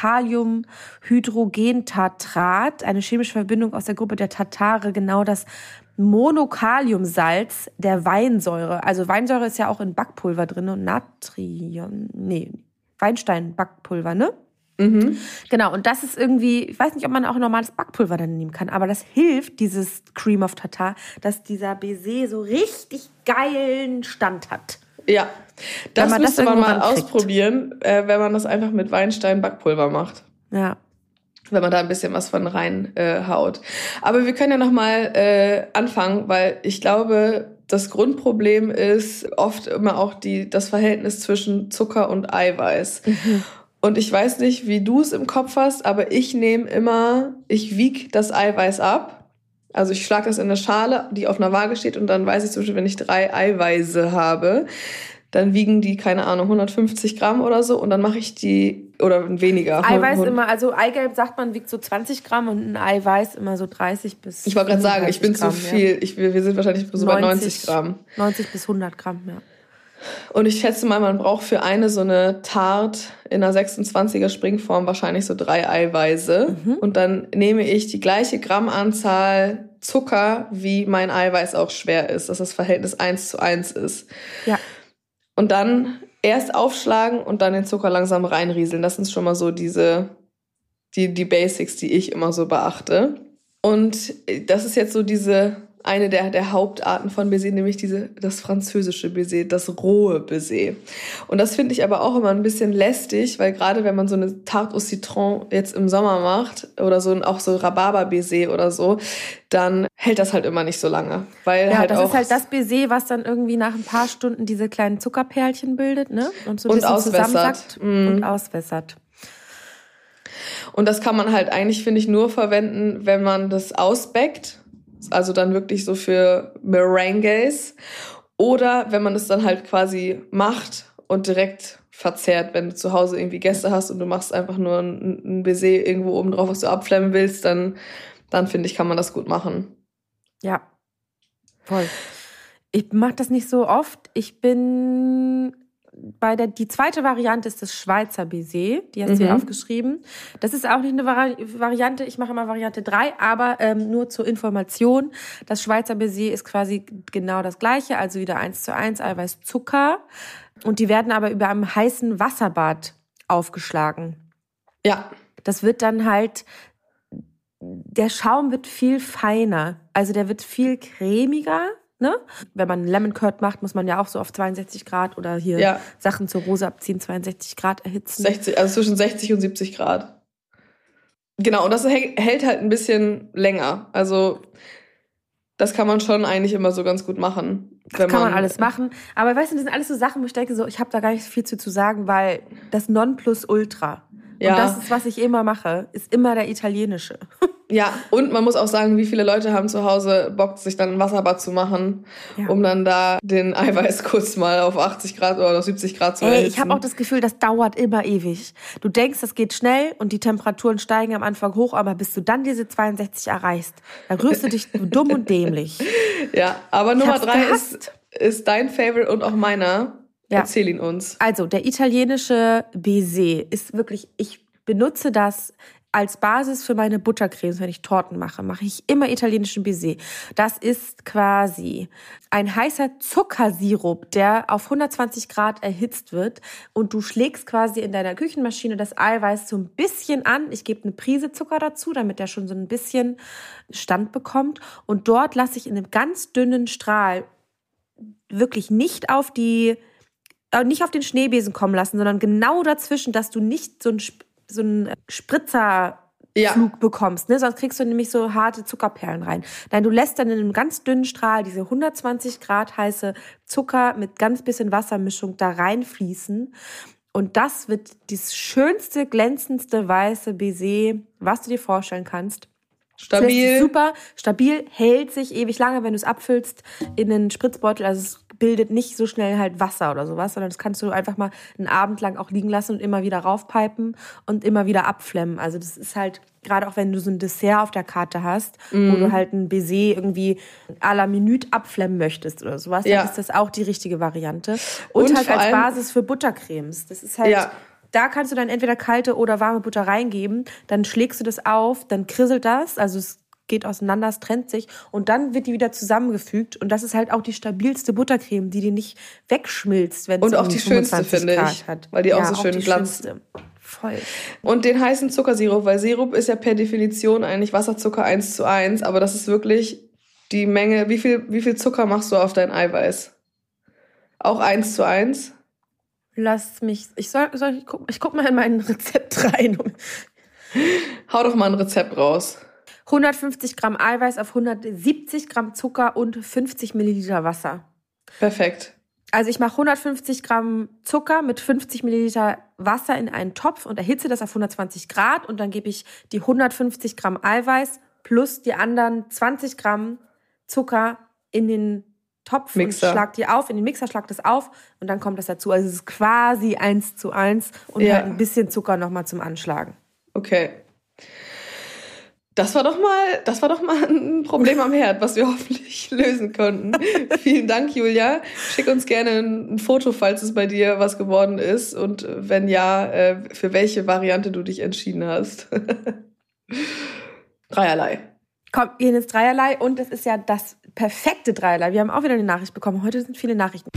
Kaliumhydrogentartrat, eine chemische Verbindung aus der Gruppe der Tartare, genau das Monokaliumsalz der Weinsäure. Also Weinsäure ist ja auch in Backpulver drin und Natrium, nee, Weinstein-Backpulver, ne? Mhm. Genau, und das ist irgendwie, ich weiß nicht, ob man auch normales Backpulver dann nehmen kann, aber das hilft, dieses Cream of Tartar, dass dieser Baiser so richtig geilen Stand hat. Ja, das man müsste das man mal ausprobieren, äh, wenn man das einfach mit Weinstein-Backpulver macht. Ja. Wenn man da ein bisschen was von rein äh, haut. Aber wir können ja noch mal äh, anfangen, weil ich glaube, das Grundproblem ist oft immer auch die das Verhältnis zwischen Zucker und Eiweiß. Mhm. Und ich weiß nicht, wie du es im Kopf hast, aber ich nehme immer, ich wiege das Eiweiß ab. Also ich schlage das in eine Schale, die auf einer Waage steht und dann weiß ich zum Beispiel, wenn ich drei Eiweiße habe, dann wiegen die, keine Ahnung, hundertfünfzig Gramm oder so und dann mache ich die, oder weniger. Eiweiß immer, also Eigelb sagt man, wiegt so zwanzig Gramm und ein Eiweiß immer so dreißig bis Ich wollte gerade sagen, ich bin Gramm, zu viel, ja. ich, wir, wir sind wahrscheinlich so bei neunzig Gramm. neunzig bis hundert Gramm, ja. Und ich schätze mal, man braucht für eine so eine Tart in einer sechsundzwanziger Springform wahrscheinlich so drei Eiweiße. Mhm. Und dann nehme ich die gleiche Grammanzahl Zucker, wie mein Eiweiß auch schwer ist, dass das Verhältnis eins zu eins ist. Ja. Und dann erst aufschlagen und dann den Zucker langsam reinrieseln. Das sind schon mal so diese, die, die Basics, die ich immer so beachte. Und das ist jetzt so diese eine der, der Hauptarten von Baiser, nämlich diese, das französische Baiser, das rohe Baiser. Und das finde ich aber auch immer ein bisschen lästig, weil gerade wenn man so eine Tarte au Citron jetzt im Sommer macht oder so auch so Rhabarber-Baiser oder so, dann hält das halt immer nicht so lange. Weil ja, halt das auch ist halt das Baiser, was dann irgendwie nach ein paar Stunden diese kleinen Zuckerperlchen bildet, ne? Und so ein und bisschen auswässert. zusammensackt Mm. und auswässert. Und das kann man halt eigentlich, finde ich, nur verwenden, wenn man das ausbackt. Also dann wirklich so für Meringues. Oder wenn man es dann halt quasi macht und direkt verzehrt. Wenn du zu Hause irgendwie Gäste hast und du machst einfach nur ein, ein Baiser irgendwo oben drauf, was du abflemmen willst, dann, dann finde ich, kann man das gut machen. Ja, voll. Ich mache das nicht so oft. Ich bin bei der, die zweite Variante ist das Schweizer Baiser. Die hast du hier Mhm. aufgeschrieben. Das ist auch nicht eine Vari- Variante. Ich mache immer Variante drei, aber ähm, nur zur Information. Das Schweizer Baiser ist quasi genau das Gleiche, also wieder eins zu eins Eiweiß, Zucker. Und die werden aber über einem heißen Wasserbad aufgeschlagen. Ja. Das wird dann halt, der Schaum wird viel feiner. Also der wird viel cremiger. Ne? Wenn man Lemon Curd macht, muss man ja auch so auf zweiundsechzig Grad oder hier Ja. Sachen zur Rose abziehen, zweiundsechzig Grad erhitzen. sechzig, also zwischen sechzig und siebzig Grad. Genau, und das hält halt ein bisschen länger. Also das kann man schon eigentlich immer so ganz gut machen. Das kann man, man alles machen. Aber weißt du, das sind alles so Sachen, wo ich denke, so, ich habe da gar nicht viel zu, zu sagen, weil das Nonplusultra, ja. und das ist, was ich immer mache, ist immer der italienische. Ja, und man muss auch sagen, wie viele Leute haben zu Hause Bock, sich dann ein Wasserbad zu machen, Ja. um dann da den Eiweiß kurz mal auf achtzig Grad oder auf siebzig Grad zu Ey, erhitzen. ich habe auch das Gefühl, das dauert immer ewig. Du denkst, das geht schnell und die Temperaturen steigen am Anfang hoch, aber bis du dann diese zweiundsechzig erreichst, da rührst du dich dumm und dämlich. Ja, aber Ich Nummer hab's drei gehasst. ist, ist dein Favorite und auch meiner. Ja. Erzähl ihn uns. Also, der italienische Baiser ist wirklich, ich benutze das als Basis für meine Buttercremes, wenn ich Torten mache, mache ich immer italienischen Baiser. Das ist quasi ein heißer Zuckersirup, der auf hundertzwanzig Grad erhitzt wird und du schlägst quasi in deiner Küchenmaschine das Eiweiß so ein bisschen an. Ich gebe eine Prise Zucker dazu, damit der schon so ein bisschen Stand bekommt und dort lasse ich in einem ganz dünnen Strahl wirklich nicht auf die, äh, nicht auf den Schneebesen kommen lassen, sondern genau dazwischen, dass du nicht so ein so einen Spritzerflug Ja. bekommst, ne? Sonst kriegst du nämlich so harte Zuckerperlen rein. Nein, du lässt dann in einem ganz dünnen Strahl diese hundertzwanzig Grad heiße Zucker mit ganz bisschen Wassermischung da reinfließen. Und das wird das schönste, glänzendste weiße Baiser, was du dir vorstellen kannst. Stabil. Super, stabil, hält sich ewig lange, wenn du es abfüllst in einen Spritzbeutel. Also es bildet nicht so schnell halt Wasser oder sowas, sondern das kannst du einfach mal einen Abend lang auch liegen lassen und immer wieder raufpipen und immer wieder abflemmen. Also das ist halt, gerade auch wenn du so ein Dessert auf der Karte hast, mm. wo du halt ein Baiser irgendwie à la Minute abflemmen möchtest oder sowas, Ja. dann ist das auch die richtige Variante. Und, Und halt vor als allem- Basis für Buttercremes. Das ist halt... Ja. Da kannst du dann entweder kalte oder warme Butter reingeben, dann schlägst du das auf, dann krisselt das, also es geht auseinander, es trennt sich und dann wird die wieder zusammengefügt und das ist halt auch die stabilste Buttercreme, die dir nicht wegschmilzt, wenn es Und auch die schönste, fünfundzwanzig finde Grad ich, hat. weil die auch Ja, so schön die glanzt. schönste. Voll. Und den heißen Zuckersirup, weil Sirup ist ja per Definition eigentlich Wasserzucker eins zu eins, aber das ist wirklich die Menge. Wie viel, wie viel Zucker machst du auf dein Eiweiß? Auch eins zu eins? Lass mich, ich soll, soll ich, guck, ich guck mal in mein Rezept rein. Hau doch mal ein Rezept raus. hundertfünfzig Gramm Eiweiß auf hundertsiebzig Gramm Zucker und fünfzig Milliliter Wasser. Perfekt. Also ich mache hundertfünfzig Gramm Zucker mit fünfzig Milliliter Wasser in einen Topf und erhitze das auf hundertzwanzig Grad und dann gebe ich die hundertfünfzig Gramm Eiweiß plus die anderen zwanzig Gramm Zucker in den Topf Mixer. und schlag die auf, in den Mixer, schlag das auf und dann kommt das dazu. Also es ist quasi eins zu eins und Ja. halt ein bisschen Zucker nochmal zum Anschlagen. Okay. Das war doch mal, das war doch mal ein Problem am Herd, was wir hoffentlich lösen konnten. Vielen Dank, Julia. Schick uns gerne ein Foto, falls es bei dir was geworden ist und wenn ja, für welche Variante du dich entschieden hast. Dreierlei. Komm, gehen ins Dreierlei und das ist ja das perfekte Dreierlei. Wir haben auch wieder eine Nachricht bekommen. Heute sind viele Nachrichten.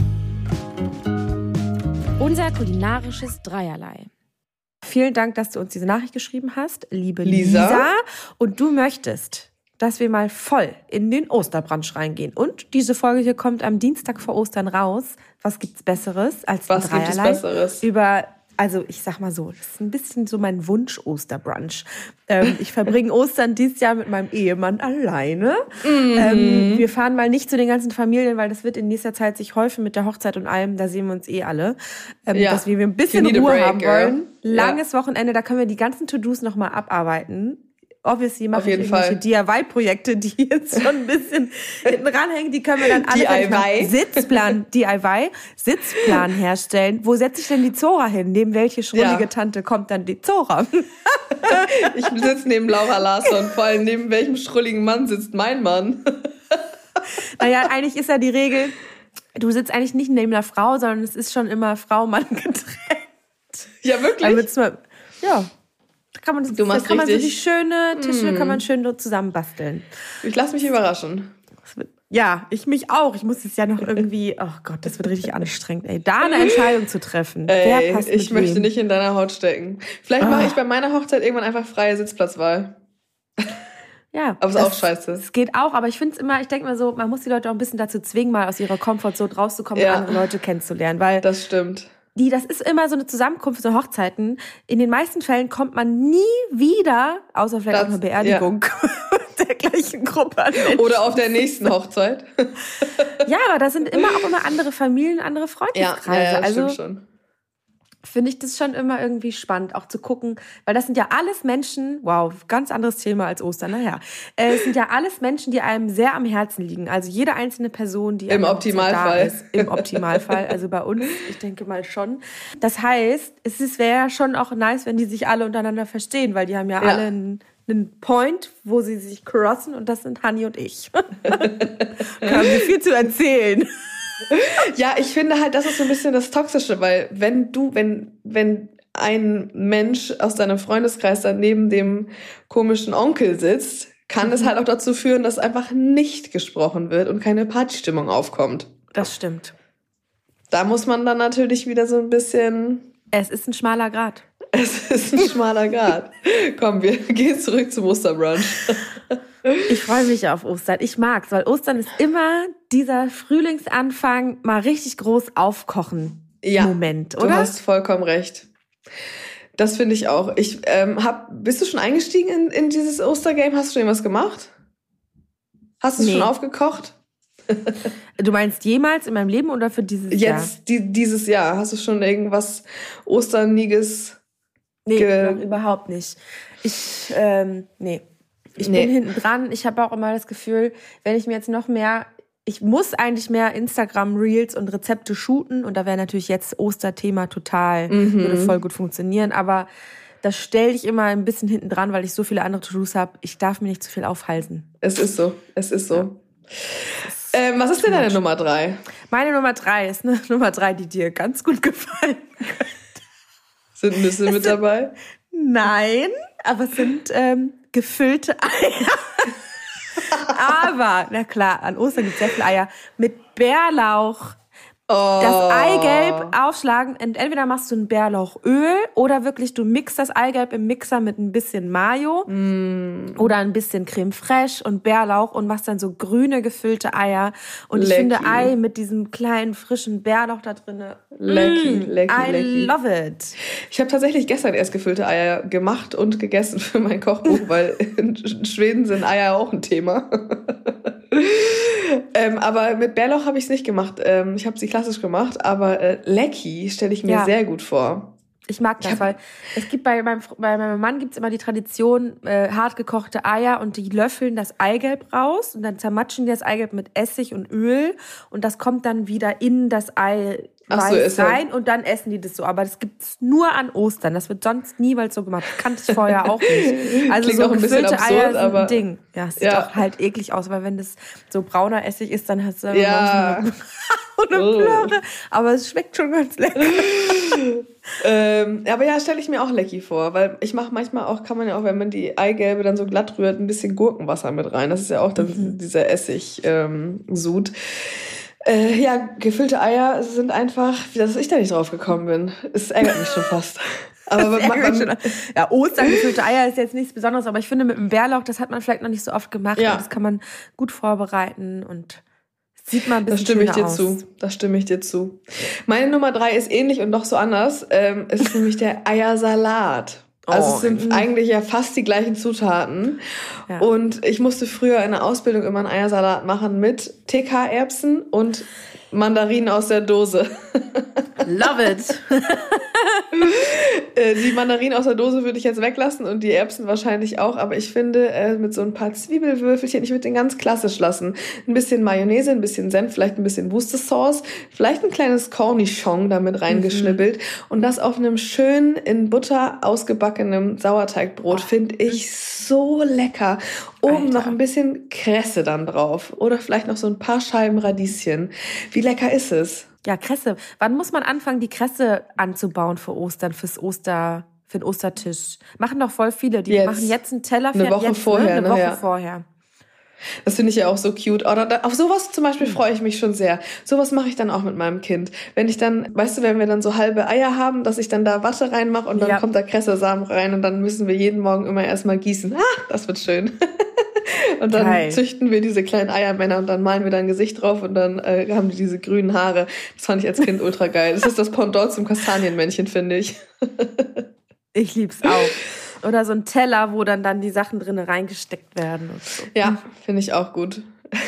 Unser kulinarisches Dreierlei. Vielen Dank, dass du uns diese Nachricht geschrieben hast, liebe Lisa. Lisa. Und du möchtest, dass wir mal voll in den Osterbrunch reingehen. Und diese Folge hier kommt am Dienstag vor Ostern raus. Was gibt's Besseres als ein Was gibt es Dreierlei Besseres? Über, also ich sag mal so, das ist ein bisschen so mein Wunsch-Osterbrunch. Ähm, ich verbringe Ostern dieses Jahr mit meinem Ehemann alleine. Mm. Ähm, wir fahren mal nicht zu den ganzen Familien, weil das wird in nächster Zeit sich häufen mit der Hochzeit und allem. Da sehen wir uns eh alle. Ähm, Ja. dass wir ein bisschen You need a Ruhe break, haben girl. wollen. Langes Wochenende, da können wir die ganzen To-Dos nochmal abarbeiten. Obviously mache Auf ich jeden irgendwelche Fall. D I Y-Projekte, die jetzt schon ein bisschen hinten ranhängen. Die können wir dann alle D I Y? fertig machen. Sitzplan, D I Y, Sitzplan herstellen. Wo setze ich denn die Zora hin? Neben welche schrullige Ja. Tante kommt dann die Zora? Ich sitze neben Laura Larsson, vor allem neben welchem schrulligen Mann sitzt mein Mann. Naja, eigentlich ist ja die Regel, du sitzt eigentlich nicht neben einer Frau, sondern es ist schon immer Frau-Mann getrennt. Ja, Dann wirklich? wird's mal, ja. Da kann man, Du da machst kann man so die richtig- schöne Tische kann man schön so zusammenbasteln. Ich lasse mich überraschen. Das wird- Ja, ich mich auch. Ich muss jetzt ja noch irgendwie, oh Gott, das wird richtig anstrengend, ey. Da eine Entscheidung zu treffen. Wer Ey, passt ich mit möchte wem? nicht in deiner Haut stecken. Vielleicht mache ich bei meiner Hochzeit irgendwann einfach freie Sitzplatzwahl. Ja, Aber ist das- auch scheiße. Es geht auch, aber ich finde es immer, ich denke mal so, man muss die Leute auch ein bisschen dazu zwingen, mal aus ihrer Comfortzone rauszukommen Ja. und andere Leute kennenzulernen, weil Das stimmt. die, das ist immer so eine Zusammenkunft, so Hochzeiten. In den meisten Fällen kommt man nie wieder, außer vielleicht Das- auf eine Beerdigung der gleichen Gruppe an Menschen. Oder auf der nächsten Hochzeit. Ja, aber da sind immer auch immer andere Familien, andere Ja, Freundeskreise. ja, ja, das also stimmt schon. finde ich das schon immer irgendwie spannend, auch zu gucken, weil das sind ja alles Menschen, wow, ganz anderes Thema als Ostern, naja, äh, es sind ja alles Menschen, die einem sehr am Herzen liegen, also jede einzelne Person, die Im an der Hochzeit Optimalfall. da ist, im Optimalfall, also bei uns, ich denke mal schon. Das heißt, es ist- wäre ja schon auch nice, wenn die sich alle untereinander verstehen, weil die haben ja, Ja. alle einen, einen Point, wo sie sich crossen und das sind Hanni und ich. Da haben wir viel zu erzählen. Ja, ich finde halt, das ist so ein bisschen das Toxische, weil wenn du, wenn, wenn ein Mensch aus deinem Freundeskreis dann neben dem komischen Onkel sitzt, kann es halt auch dazu führen, dass einfach nicht gesprochen wird und keine Partystimmung aufkommt. Das stimmt. Da muss man dann natürlich wieder so ein bisschen, Es ist ein schmaler Grat. es ist ein schmaler Grat. Komm, wir gehen zurück zum Osterbrunch. Ich freue mich auf Ostern. Ich mag's, weil Ostern ist immer dieser Frühlingsanfang, mal richtig groß aufkochen Ja, Moment, Du oder? hast vollkommen recht. Das finde ich auch. Ich ähm, hab, bist du schon eingestiegen in, in dieses Ostergame? Hast du schon irgendwas gemacht? Hast du es Nee. schon aufgekocht? Du meinst jemals in meinem Leben oder für dieses Jahr? Jetzt, die, dieses Jahr, hast du schon irgendwas Osterniges? Nee, Ge- noch überhaupt nicht. Ich, ähm, nee. Ich Nee. bin hinten dran. Ich habe auch immer das Gefühl, wenn ich mir jetzt noch mehr, ich muss eigentlich mehr Instagram-Reels und Rezepte shooten und da wäre natürlich jetzt Osterthema total, Mhm. würde voll gut funktionieren, aber das stelle ich immer ein bisschen hinten dran, weil ich so viele andere To-Dos habe. Ich darf mir nicht zu viel aufhalsen. Es ist so, es ist so. Ähm, was ist denn deine Nummer drei? Meine Nummer drei ist eine Nummer drei, die dir ganz gut gefallen. Sind Nüsse mit dabei? Nein, aber es sind ähm, gefüllte Eier. Aber, na klar, an Ostern gibt es sehr viele Eier. Mit Bärlauch. Oh. Das Eigelb aufschlagen. Und entweder machst du ein Bärlauchöl oder wirklich du mixt das Eigelb im Mixer mit ein bisschen Mayo Mm. oder ein bisschen Creme fraiche und Bärlauch und machst dann so grüne gefüllte Eier. Und ich Lecky. finde Ei mit diesem kleinen frischen Bärlauch da drin. Lecky, mm, lecky, I lecky. love it. Ich habe tatsächlich gestern erst gefüllte Eier gemacht und gegessen für mein Kochbuch, weil in Schweden sind Eier auch ein Thema. ähm, aber mit Bärlauch habe ich es nicht gemacht. Ähm, ich habe sie klassisch gemacht, aber äh, Lecky stelle ich mir Ja. sehr gut vor. Ich mag das, Ich hab- weil es gibt bei meinem, bei meinem Mann gibt's immer die Tradition, äh, hart gekochte Eier und die löffeln das Eigelb raus und dann zermatschen die das Eigelb mit Essig und Öl und das kommt dann wieder in das Ei Ach so, ist ja- rein und dann essen die das so. Aber das gibt's nur an Ostern. Das wird sonst niemals so gemacht. Das kannte ich vorher auch nicht. Also Klingt so auch ein bisschen gefüllte absurd, Eier sind aber- ein Ding. Ja, es sieht Ja. auch halt eklig aus, weil wenn das so brauner Essig ist, dann hast du Ja. morgens so eine Oh. Plöre. Aber es schmeckt schon ganz lecker. Ähm, aber ja, stelle ich mir auch Lecky vor, weil ich mache manchmal auch, kann man ja auch, wenn man die Eigelbe dann so glatt rührt, ein bisschen Gurkenwasser mit rein. Das ist ja auch dann Mhm. dieser Essig-Sud. Ähm, Sud. äh, ja, gefüllte Eier sind einfach, dass ich da nicht drauf gekommen bin. Es ärgert mich schon fast. Aber man, man, schon, ja, Ostern gefüllte Eier ist jetzt nichts Besonderes, aber ich finde, mit dem Bärlauch, das hat man vielleicht noch nicht so oft gemacht. Ja. Und das kann man gut vorbereiten und sieht man ein bisschen Da stimme ich dir aus. zu. Da stimme ich dir zu. Meine Nummer drei ist ähnlich und doch so anders. Ähm, es ist nämlich der Eiersalat. Also Oh, es sind mm. eigentlich ja fast die gleichen Zutaten. Ja. Und ich musste früher in der Ausbildung immer einen Eiersalat machen mit T K-Erbsen und Mandarinen aus der Dose. Love it. Die Mandarinen aus der Dose würde ich jetzt weglassen und die Erbsen wahrscheinlich auch, aber ich finde, äh, mit so ein paar Zwiebelwürfelchen, ich würde den ganz klassisch lassen. Ein bisschen Mayonnaise, ein bisschen Senf, vielleicht ein bisschen Worcestershire, vielleicht ein kleines Cornichon damit reingeschnippelt mhm. und das auf einem schönen, in Butter ausgebackenen Sauerteigbrot oh. finde ich so lecker. Oben Alter. Noch ein bisschen Kresse dann drauf oder vielleicht noch so ein paar Scheiben Radieschen. Wie lecker ist es? Ja, Kresse. Wann muss man anfangen, die Kresse anzubauen für Ostern, fürs Oster, für den Ostertisch? Machen doch voll viele. Die jetzt. machen jetzt einen Teller für eine Woche jetzt, vorher. Ne? Eine Woche ne? ja. vorher. Das finde ich ja auch so cute. Oder da, auf sowas zum Beispiel freue ich mich schon sehr. Sowas mache ich dann auch mit meinem Kind. Wenn ich dann, weißt du, wenn wir dann so halbe Eier haben, dass ich dann da Watte reinmache und dann ja. kommt da Kresse-Samen rein und dann müssen wir jeden Morgen immer erstmal gießen. Ah, das wird schön. Und dann Geil. Züchten wir diese kleinen Eiermänner und dann malen wir da ein Gesicht drauf und dann äh, haben die diese grünen Haare. Das fand ich als Kind ultra geil. Das ist das Pendant zum Kastanienmännchen, finde ich. Ich lieb's auch. Oder so ein Teller, wo dann, dann die Sachen drin reingesteckt werden. Und so. Ja, finde ich auch gut.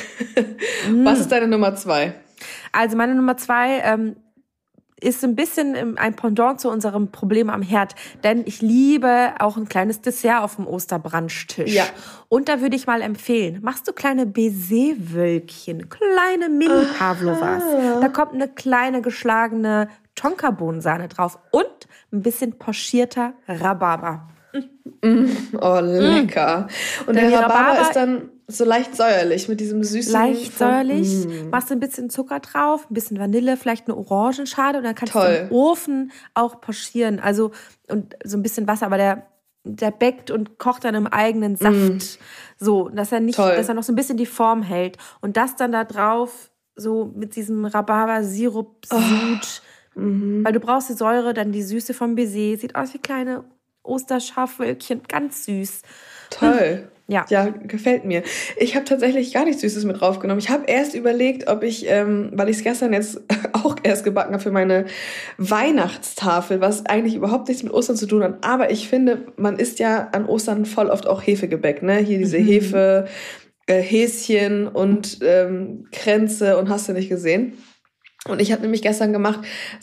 Was ist deine Nummer zwei? Also meine Nummer zwei ähm, ist ein bisschen ein Pendant zu unserem Problem am Herd. Denn ich liebe auch ein kleines Dessert auf dem Osterbrunchtisch. Ja. Und da würde ich mal empfehlen, machst du kleine Baiser-Wölkchen, kleine Mini-Pavlovas. Da kommt eine kleine geschlagene Tonkabohnensahne drauf und ein bisschen pochierter Rhabarber. Mm, oh, lecker. Mm. Und der, der Rhabarber, Rhabarber ist dann so leicht säuerlich mit diesem süßen... Leicht säuerlich. Mm. Machst du ein bisschen Zucker drauf, ein bisschen Vanille, vielleicht eine Orangenschale und dann kannst Toll. Du im Ofen auch pochieren. Also und so ein bisschen Wasser, aber der, der bäckt und kocht dann im eigenen Saft. Mm. So, dass er nicht, Toll. Dass er noch so ein bisschen die Form hält. Und das dann da drauf so mit diesem Rhabarber-Sirup, Sud. Oh. Mm-hmm. Weil du brauchst die Säure, dann die Süße vom Baiser. Sieht aus wie kleine Osterschafwölkchen, ganz süß. Toll. Ja. Ja, gefällt mir. Ich habe tatsächlich gar nichts Süßes mit draufgenommen. Ich habe erst überlegt, ob ich, ähm, weil ich es gestern jetzt auch erst gebacken habe für meine Weihnachtstafel, was eigentlich überhaupt nichts mit Ostern zu tun hat. Aber ich finde, man isst ja an Ostern voll oft auch Hefegebäck, ne? Hier diese mhm. Hefe, äh, Häschen und ähm, Kränze und hast du nicht gesehen. Und ich habe nämlich gestern gemacht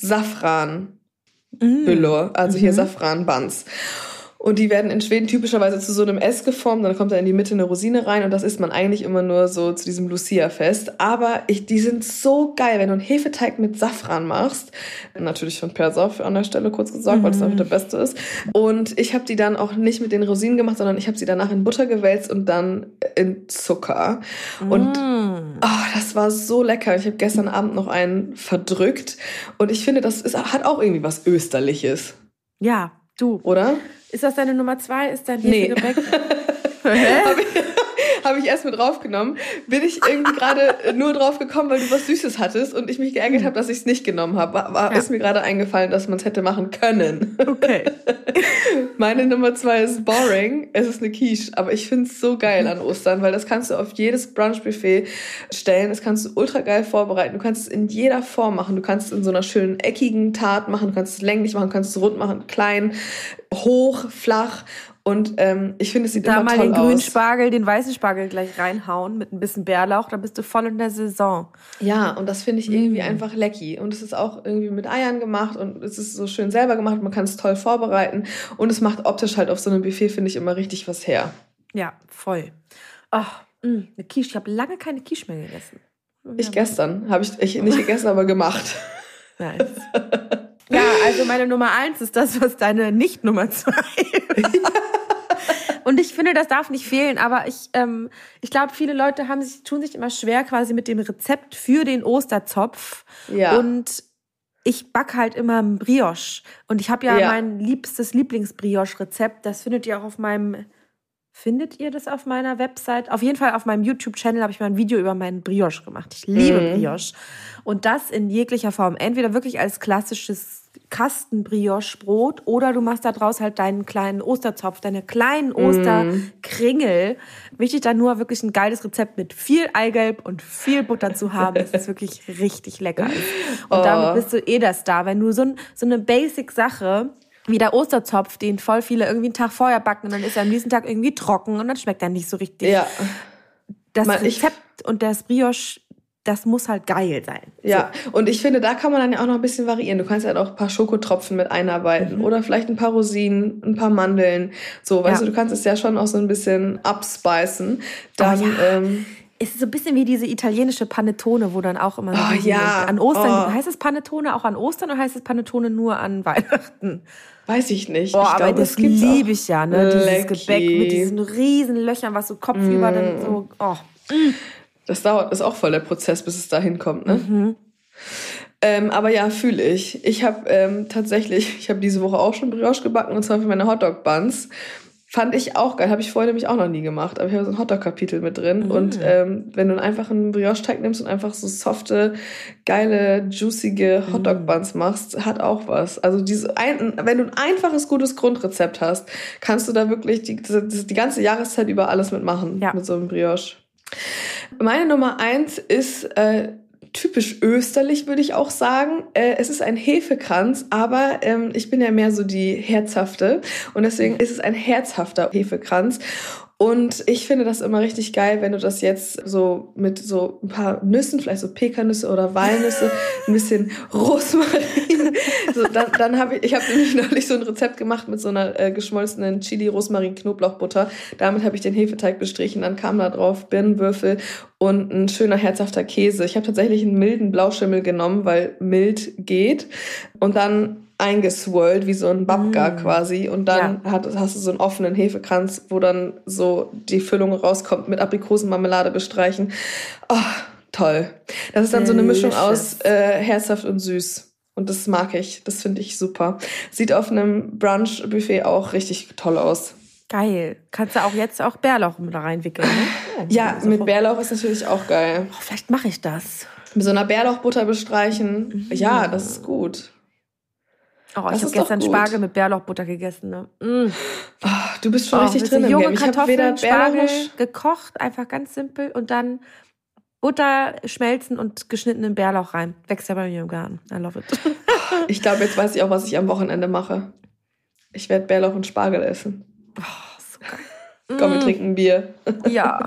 Safran. Mm. Bülow, also mhm. hier Safran-Buns. Und die werden in Schweden typischerweise zu so einem S geformt, dann kommt da in die Mitte eine Rosine rein und das isst man eigentlich immer nur so zu diesem Lucia-Fest. Aber ich, die sind so geil, wenn du einen Hefeteig mit Safran machst. Natürlich von Persoff an der Stelle kurz gesagt, mhm. weil das auch der Beste ist. Und ich habe die dann auch nicht mit den Rosinen gemacht, sondern ich habe sie danach in Butter gewälzt und dann in Zucker. Und mm. oh, das war so lecker. Ich habe gestern Abend noch einen verdrückt. Und ich finde, das ist, hat auch irgendwie was Österliches. Ja, du. Oder? Ist das deine Nummer zwei? Ist dein Hefegebäck? Nee. Habe ich, hab ich erst mit draufgenommen. Bin ich irgendwie gerade nur drauf gekommen, weil du was Süßes hattest und ich mich geärgert habe, dass ich es nicht genommen habe. War, ja. Ist mir gerade eingefallen, dass man es hätte machen können. Okay. Meine Nummer zwei ist boring. Es ist eine Quiche, aber ich finde es so geil an Ostern, weil das kannst du auf jedes Brunchbuffet stellen. Das kannst du ultra geil vorbereiten. Du kannst es in jeder Form machen. Du kannst es in so einer schönen eckigen Tart machen. Du kannst es länglich machen, du kannst es rund machen, klein, hoch, flach. Und ähm, ich finde, es sieht da immer toll aus. Da mal den grünen Spargel, den weißen Spargel gleich reinhauen mit ein bisschen Bärlauch, da bist du voll in der Saison. Ja, und das finde ich irgendwie mm. einfach lecky. Und es ist auch irgendwie mit Eiern gemacht und es ist so schön selber gemacht. Man kann es toll vorbereiten und es macht optisch halt auf so einem Buffet, finde ich, immer richtig was her. Ja, voll. Ach, mh, eine Quiche. Ich habe lange keine Quiche mehr gegessen. Ich ja. gestern. Habe ich, ich nicht gegessen, aber gemacht. Nice. Ja, also meine Nummer eins ist das, was deine Nicht-Nummer zwei ist. Und ich finde, das darf nicht fehlen. Aber ich, ähm, ich glaube, viele Leute haben sich, tun sich immer schwer quasi mit dem Rezept für den Osterzopf. Ja. Und ich backe halt immer Brioche. Und ich habe ja, ja mein liebstes Lieblings-Brioche-Rezept. Das findet ihr auch auf meinem... Findet ihr das auf meiner Website? Auf jeden Fall auf meinem YouTube-Channel habe ich mal ein Video über meinen Brioche gemacht. Ich liebe mm. Brioche. Und das in jeglicher Form. Entweder wirklich als klassisches Kasten Brioche-Brot oder du machst da draus halt deinen kleinen Osterzopf, deine kleinen Osterkringel. Mm. Wichtig da nur wirklich ein geiles Rezept mit viel Eigelb und viel Butter zu haben, dass es wirklich richtig lecker ist. Und oh. damit bist du eh der Star. Wenn du so, ein, so eine Basic-Sache wie der Osterzopf, den voll viele irgendwie einen Tag vorher backen und dann ist er am nächsten Tag irgendwie trocken und dann schmeckt er nicht so richtig. Ja. Das Man, Rezept ich, und das Brioche, das muss halt geil sein. Ja, so. Und ich finde, da kann man dann ja auch noch ein bisschen variieren. Du kannst halt auch ein paar Schokotropfen mit einarbeiten mhm. oder vielleicht ein paar Rosinen, ein paar Mandeln. So, weißt ja. du, du kannst es ja schon auch so ein bisschen abspicen. Dann, oh, ja. ähm, es ist so ein bisschen wie diese italienische Panettone, wo dann auch immer so oh, ja. an Ostern, oh. heißt es Panettone auch an Ostern oder heißt es Panettone nur an Weihnachten? Weiß ich nicht. Oh, ich aber glaube, das liebe ich ja, ne? Dieses Gebäck mit diesen riesen Löchern, was so kopfüber mm. dann so, oh. Mm. Das dauert, ist auch voll der Prozess, bis es dahin kommt, ne? Mhm. Ähm, aber ja, fühle ich. Ich habe ähm, tatsächlich, ich habe diese Woche auch schon Brioche gebacken und zwar für meine Hotdog-Buns. Fand ich auch geil. Habe ich vorher nämlich auch noch nie gemacht. Aber ich habe so ein Hotdog-Kapitel mit drin. Mhm. Und ähm, wenn du einfach einen Brioche-Teig nimmst und einfach so softe, geile, juicige Hotdog-Buns machst, hat auch was. Also diese ein, wenn du ein einfaches, gutes Grundrezept hast, kannst du da wirklich die, die, die ganze Jahreszeit über alles mitmachen. Ja. Mit so einem Brioche. Meine Nummer eins ist äh, typisch österlich, würde ich auch sagen. Äh, es ist ein Hefekranz, aber ähm, ich bin ja mehr so die Herzhafte und deswegen ist es ein herzhafter Hefekranz. Und ich finde das immer richtig geil, wenn du das jetzt so mit so ein paar Nüssen, vielleicht so Pekannüsse oder Walnüsse, ein bisschen Rosmarin. So, dann dann habe ich, ich habe nämlich neulich so ein Rezept gemacht mit so einer äh, geschmolzenen Chili, Rosmarin, Knoblauchbutter. Damit habe ich den Hefeteig bestrichen. Dann kam da drauf Birnenwürfel und ein schöner herzhafter Käse. Ich habe tatsächlich einen milden Blauschimmel genommen, weil mild geht. Und dann eingeswirlt, wie so ein Babka mm. quasi. Und dann ja. hat, hast du so einen offenen Hefekranz, wo dann so die Füllung rauskommt, mit Aprikosenmarmelade bestreichen. Oh, toll. Das ist dann so eine Mischung aus äh, herzhaft und süß. Und das mag ich. Das finde ich super. Sieht auf einem Brunch-Buffet auch richtig toll aus. Geil. Kannst du auch jetzt auch Bärlauch mit reinwickeln, ne? Ja, ja mit Bärlauch ist natürlich auch geil. Oh, vielleicht mache ich das. Mit so einer Bärlauchbutter bestreichen. Mhm. Ja, das ist gut. Oh, ich habe gestern Spargel mit Bärlauchbutter gegessen. Ne? Mm. Oh, du bist schon oh, richtig drin im junge Game. Ich Kartoffeln, weder Spargel gekocht, einfach ganz simpel. Und dann Butter schmelzen und geschnittenen Bärlauch rein. Wächst ja bei mir im Garten. I love it. Ich glaube, jetzt weiß ich auch, was ich am Wochenende mache. Ich werde Bärlauch und Spargel essen. Oh, so geil. Komm, wir mm. trinken Bier. Ja.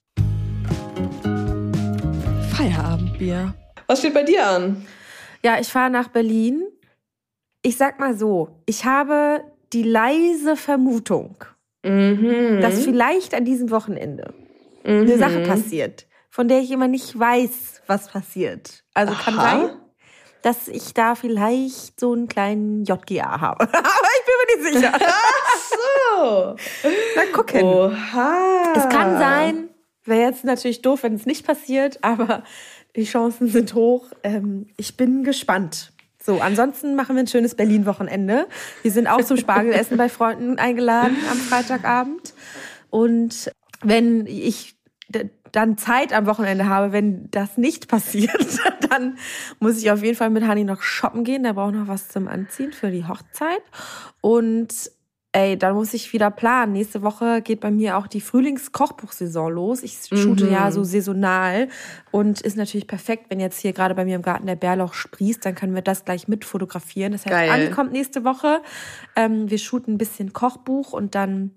Feierabendbier. Was steht bei dir an? Ja, ich fahre nach Berlin. Ich sag mal so, ich habe die leise Vermutung, mhm. dass vielleicht an diesem Wochenende mhm. eine Sache passiert, von der ich immer nicht weiß, was passiert. Also Aha. kann sein, dass ich da vielleicht so einen kleinen J G A habe. Aber ich bin mir nicht sicher. Ach so. Mal gucken. Oha. Es kann sein, wäre jetzt natürlich doof, wenn es nicht passiert, aber die Chancen sind hoch. Ähm, ich bin gespannt. So, ansonsten machen wir ein schönes Berlin-Wochenende. Wir sind auch zum Spargelessen bei Freunden eingeladen am Freitagabend. Und wenn ich d- dann Zeit am Wochenende habe, wenn das nicht passiert, dann muss ich auf jeden Fall mit Hani noch shoppen gehen. Der braucht noch was zum Anziehen für die Hochzeit. Und ey, dann muss ich wieder planen. Nächste Woche geht bei mir auch die Frühlingskochbuchsaison los. Ich shoote mhm. ja so saisonal und ist natürlich perfekt, wenn jetzt hier gerade bei mir im Garten der Bärlauch sprießt, dann können wir das gleich mit fotografieren. Das heißt, Geil. Anni kommt nächste Woche. Ähm, wir shooten ein bisschen Kochbuch und dann,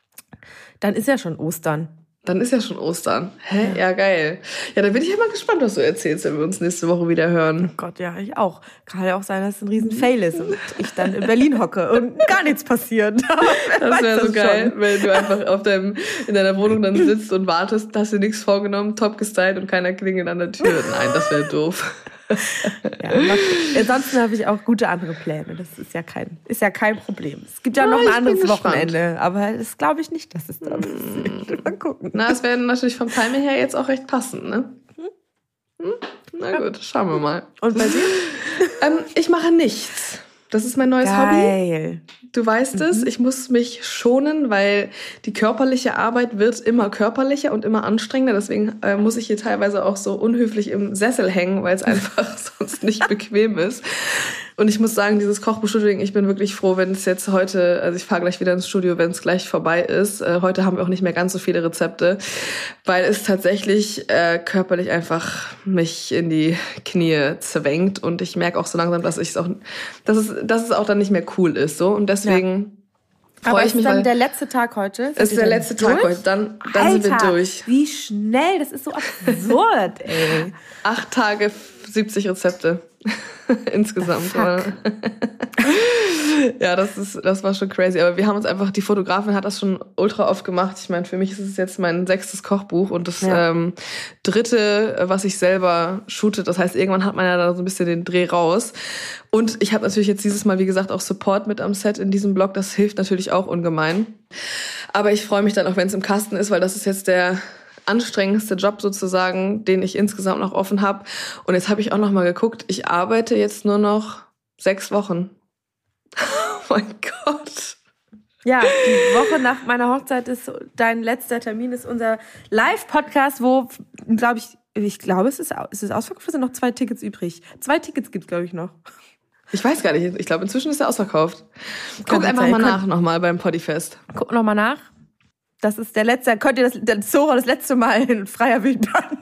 dann ist ja schon Ostern. Dann ist ja schon Ostern. Hä? Ja. ja, geil. Ja, dann bin ich ja mal gespannt, was du erzählst, wenn wir uns nächste Woche wieder hören. Oh Gott, ja, ich auch. Kann ja auch sein, dass es ein riesen Fail ist und ich dann in Berlin hocke und gar nichts passiert. Das wäre so geil, schon. Wenn du einfach auf deinem, in deiner Wohnung dann sitzt und wartest, hast dir nichts vorgenommen, top gestylt und keiner klingelt an der Tür. Nein, das wäre doof. Ja, ansonsten habe ich auch gute andere Pläne. Das ist ja kein, ist ja kein Problem. Es gibt ja noch oh, ein anderes Wochenende, aber das glaube ich nicht, dass es da passiert. Mal gucken. Na, es wäre natürlich vom Timing her jetzt auch recht passend, ne? Hm? Na gut, schauen wir mal. Und bei dir? ähm, ich mache nichts. Das ist mein neues Geil. Hobby. Du weißt mhm. es, ich muss mich schonen, weil die körperliche Arbeit wird immer körperlicher und immer anstrengender. Deswegen äh, muss ich hier teilweise auch so unhöflich im Sessel hängen, weil es einfach sonst nicht bequem ist. Und ich muss sagen, dieses Kochbuchstudio, ich bin wirklich froh, wenn es jetzt heute, also ich fahre gleich wieder ins Studio, wenn es gleich vorbei ist. Äh, heute haben wir auch nicht mehr ganz so viele Rezepte, weil es tatsächlich äh, körperlich einfach mich in die Knie zwängt. Und ich merke auch so langsam, dass ich es auch, dass es, dass es auch dann nicht mehr cool ist. So. Und deswegen ja. freue ich mich. Aber ist dann weil der letzte Tag heute? Es ist der letzte durch? Tag heute. Dann, dann Alter, sind wir durch. Wie schnell, das ist so absurd, ey. Acht Tage, siebzig Rezepte. Insgesamt. Fuck. Ja, das ist, das war schon crazy. Aber wir haben uns einfach, die Fotografin hat das schon ultra oft gemacht. Ich meine, für mich ist es jetzt mein sechstes Kochbuch und das ja. ähm, dritte, was ich selber shoote. Das heißt, irgendwann hat man ja da so ein bisschen den Dreh raus. Und ich habe natürlich jetzt dieses Mal, wie gesagt, auch Support mit am Set in diesem Blog. Das hilft natürlich auch ungemein. Aber ich freue mich dann auch, wenn es im Kasten ist, weil das ist jetzt der anstrengendste Job sozusagen, den ich insgesamt noch offen habe. Und jetzt habe ich auch noch mal geguckt, ich arbeite jetzt nur noch sechs Wochen. Oh mein Gott. Ja, die Woche nach meiner Hochzeit ist dein letzter Termin, ist unser Live-Podcast, wo, glaube ich, ich glaube, es ist, es ist ausverkauft, es sind noch zwei Tickets übrig. Zwei Tickets gibt es, glaube ich, noch. Ich weiß gar nicht, ich glaube, inzwischen ist er ausverkauft. Guck einfach mal nach nochmal beim Podifest. Guck nochmal nach. Das ist der letzte, könnt ihr das, der Zora das letzte Mal in freier Wildbahn.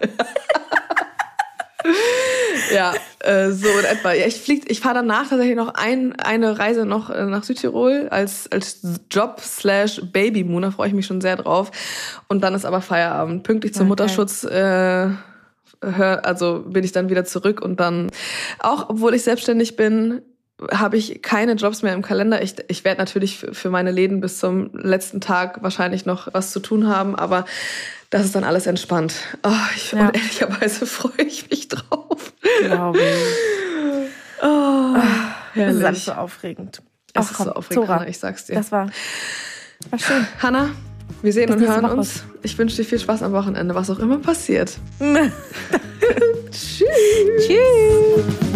Ja, äh, so in etwa. Ja, ich flieg, ich fahre danach tatsächlich noch ein, eine Reise noch äh, nach Südtirol als als Job slash Babymoon. Da freue ich mich schon sehr drauf. Und dann ist aber Feierabend. Pünktlich zum okay. Mutterschutz äh, hör, also bin ich dann wieder zurück und dann, auch obwohl ich selbstständig bin, habe ich keine Jobs mehr im Kalender. Ich, ich werde natürlich für meine Läden bis zum letzten Tag wahrscheinlich noch was zu tun haben, aber das ist dann alles entspannt. Oh, ich, ja. Und ehrlicherweise freue ich mich drauf. Glaube ich. Oh, das ist alles so aufregend. Es Ach, ist komm, so aufregend, Zora, Hannah, ich sag's dir. Das war, war schön. Hannah, wir sehen bis und hören Woche. uns. Ich wünsche dir viel Spaß am Wochenende, was auch immer passiert. Tschüss. Tschüss.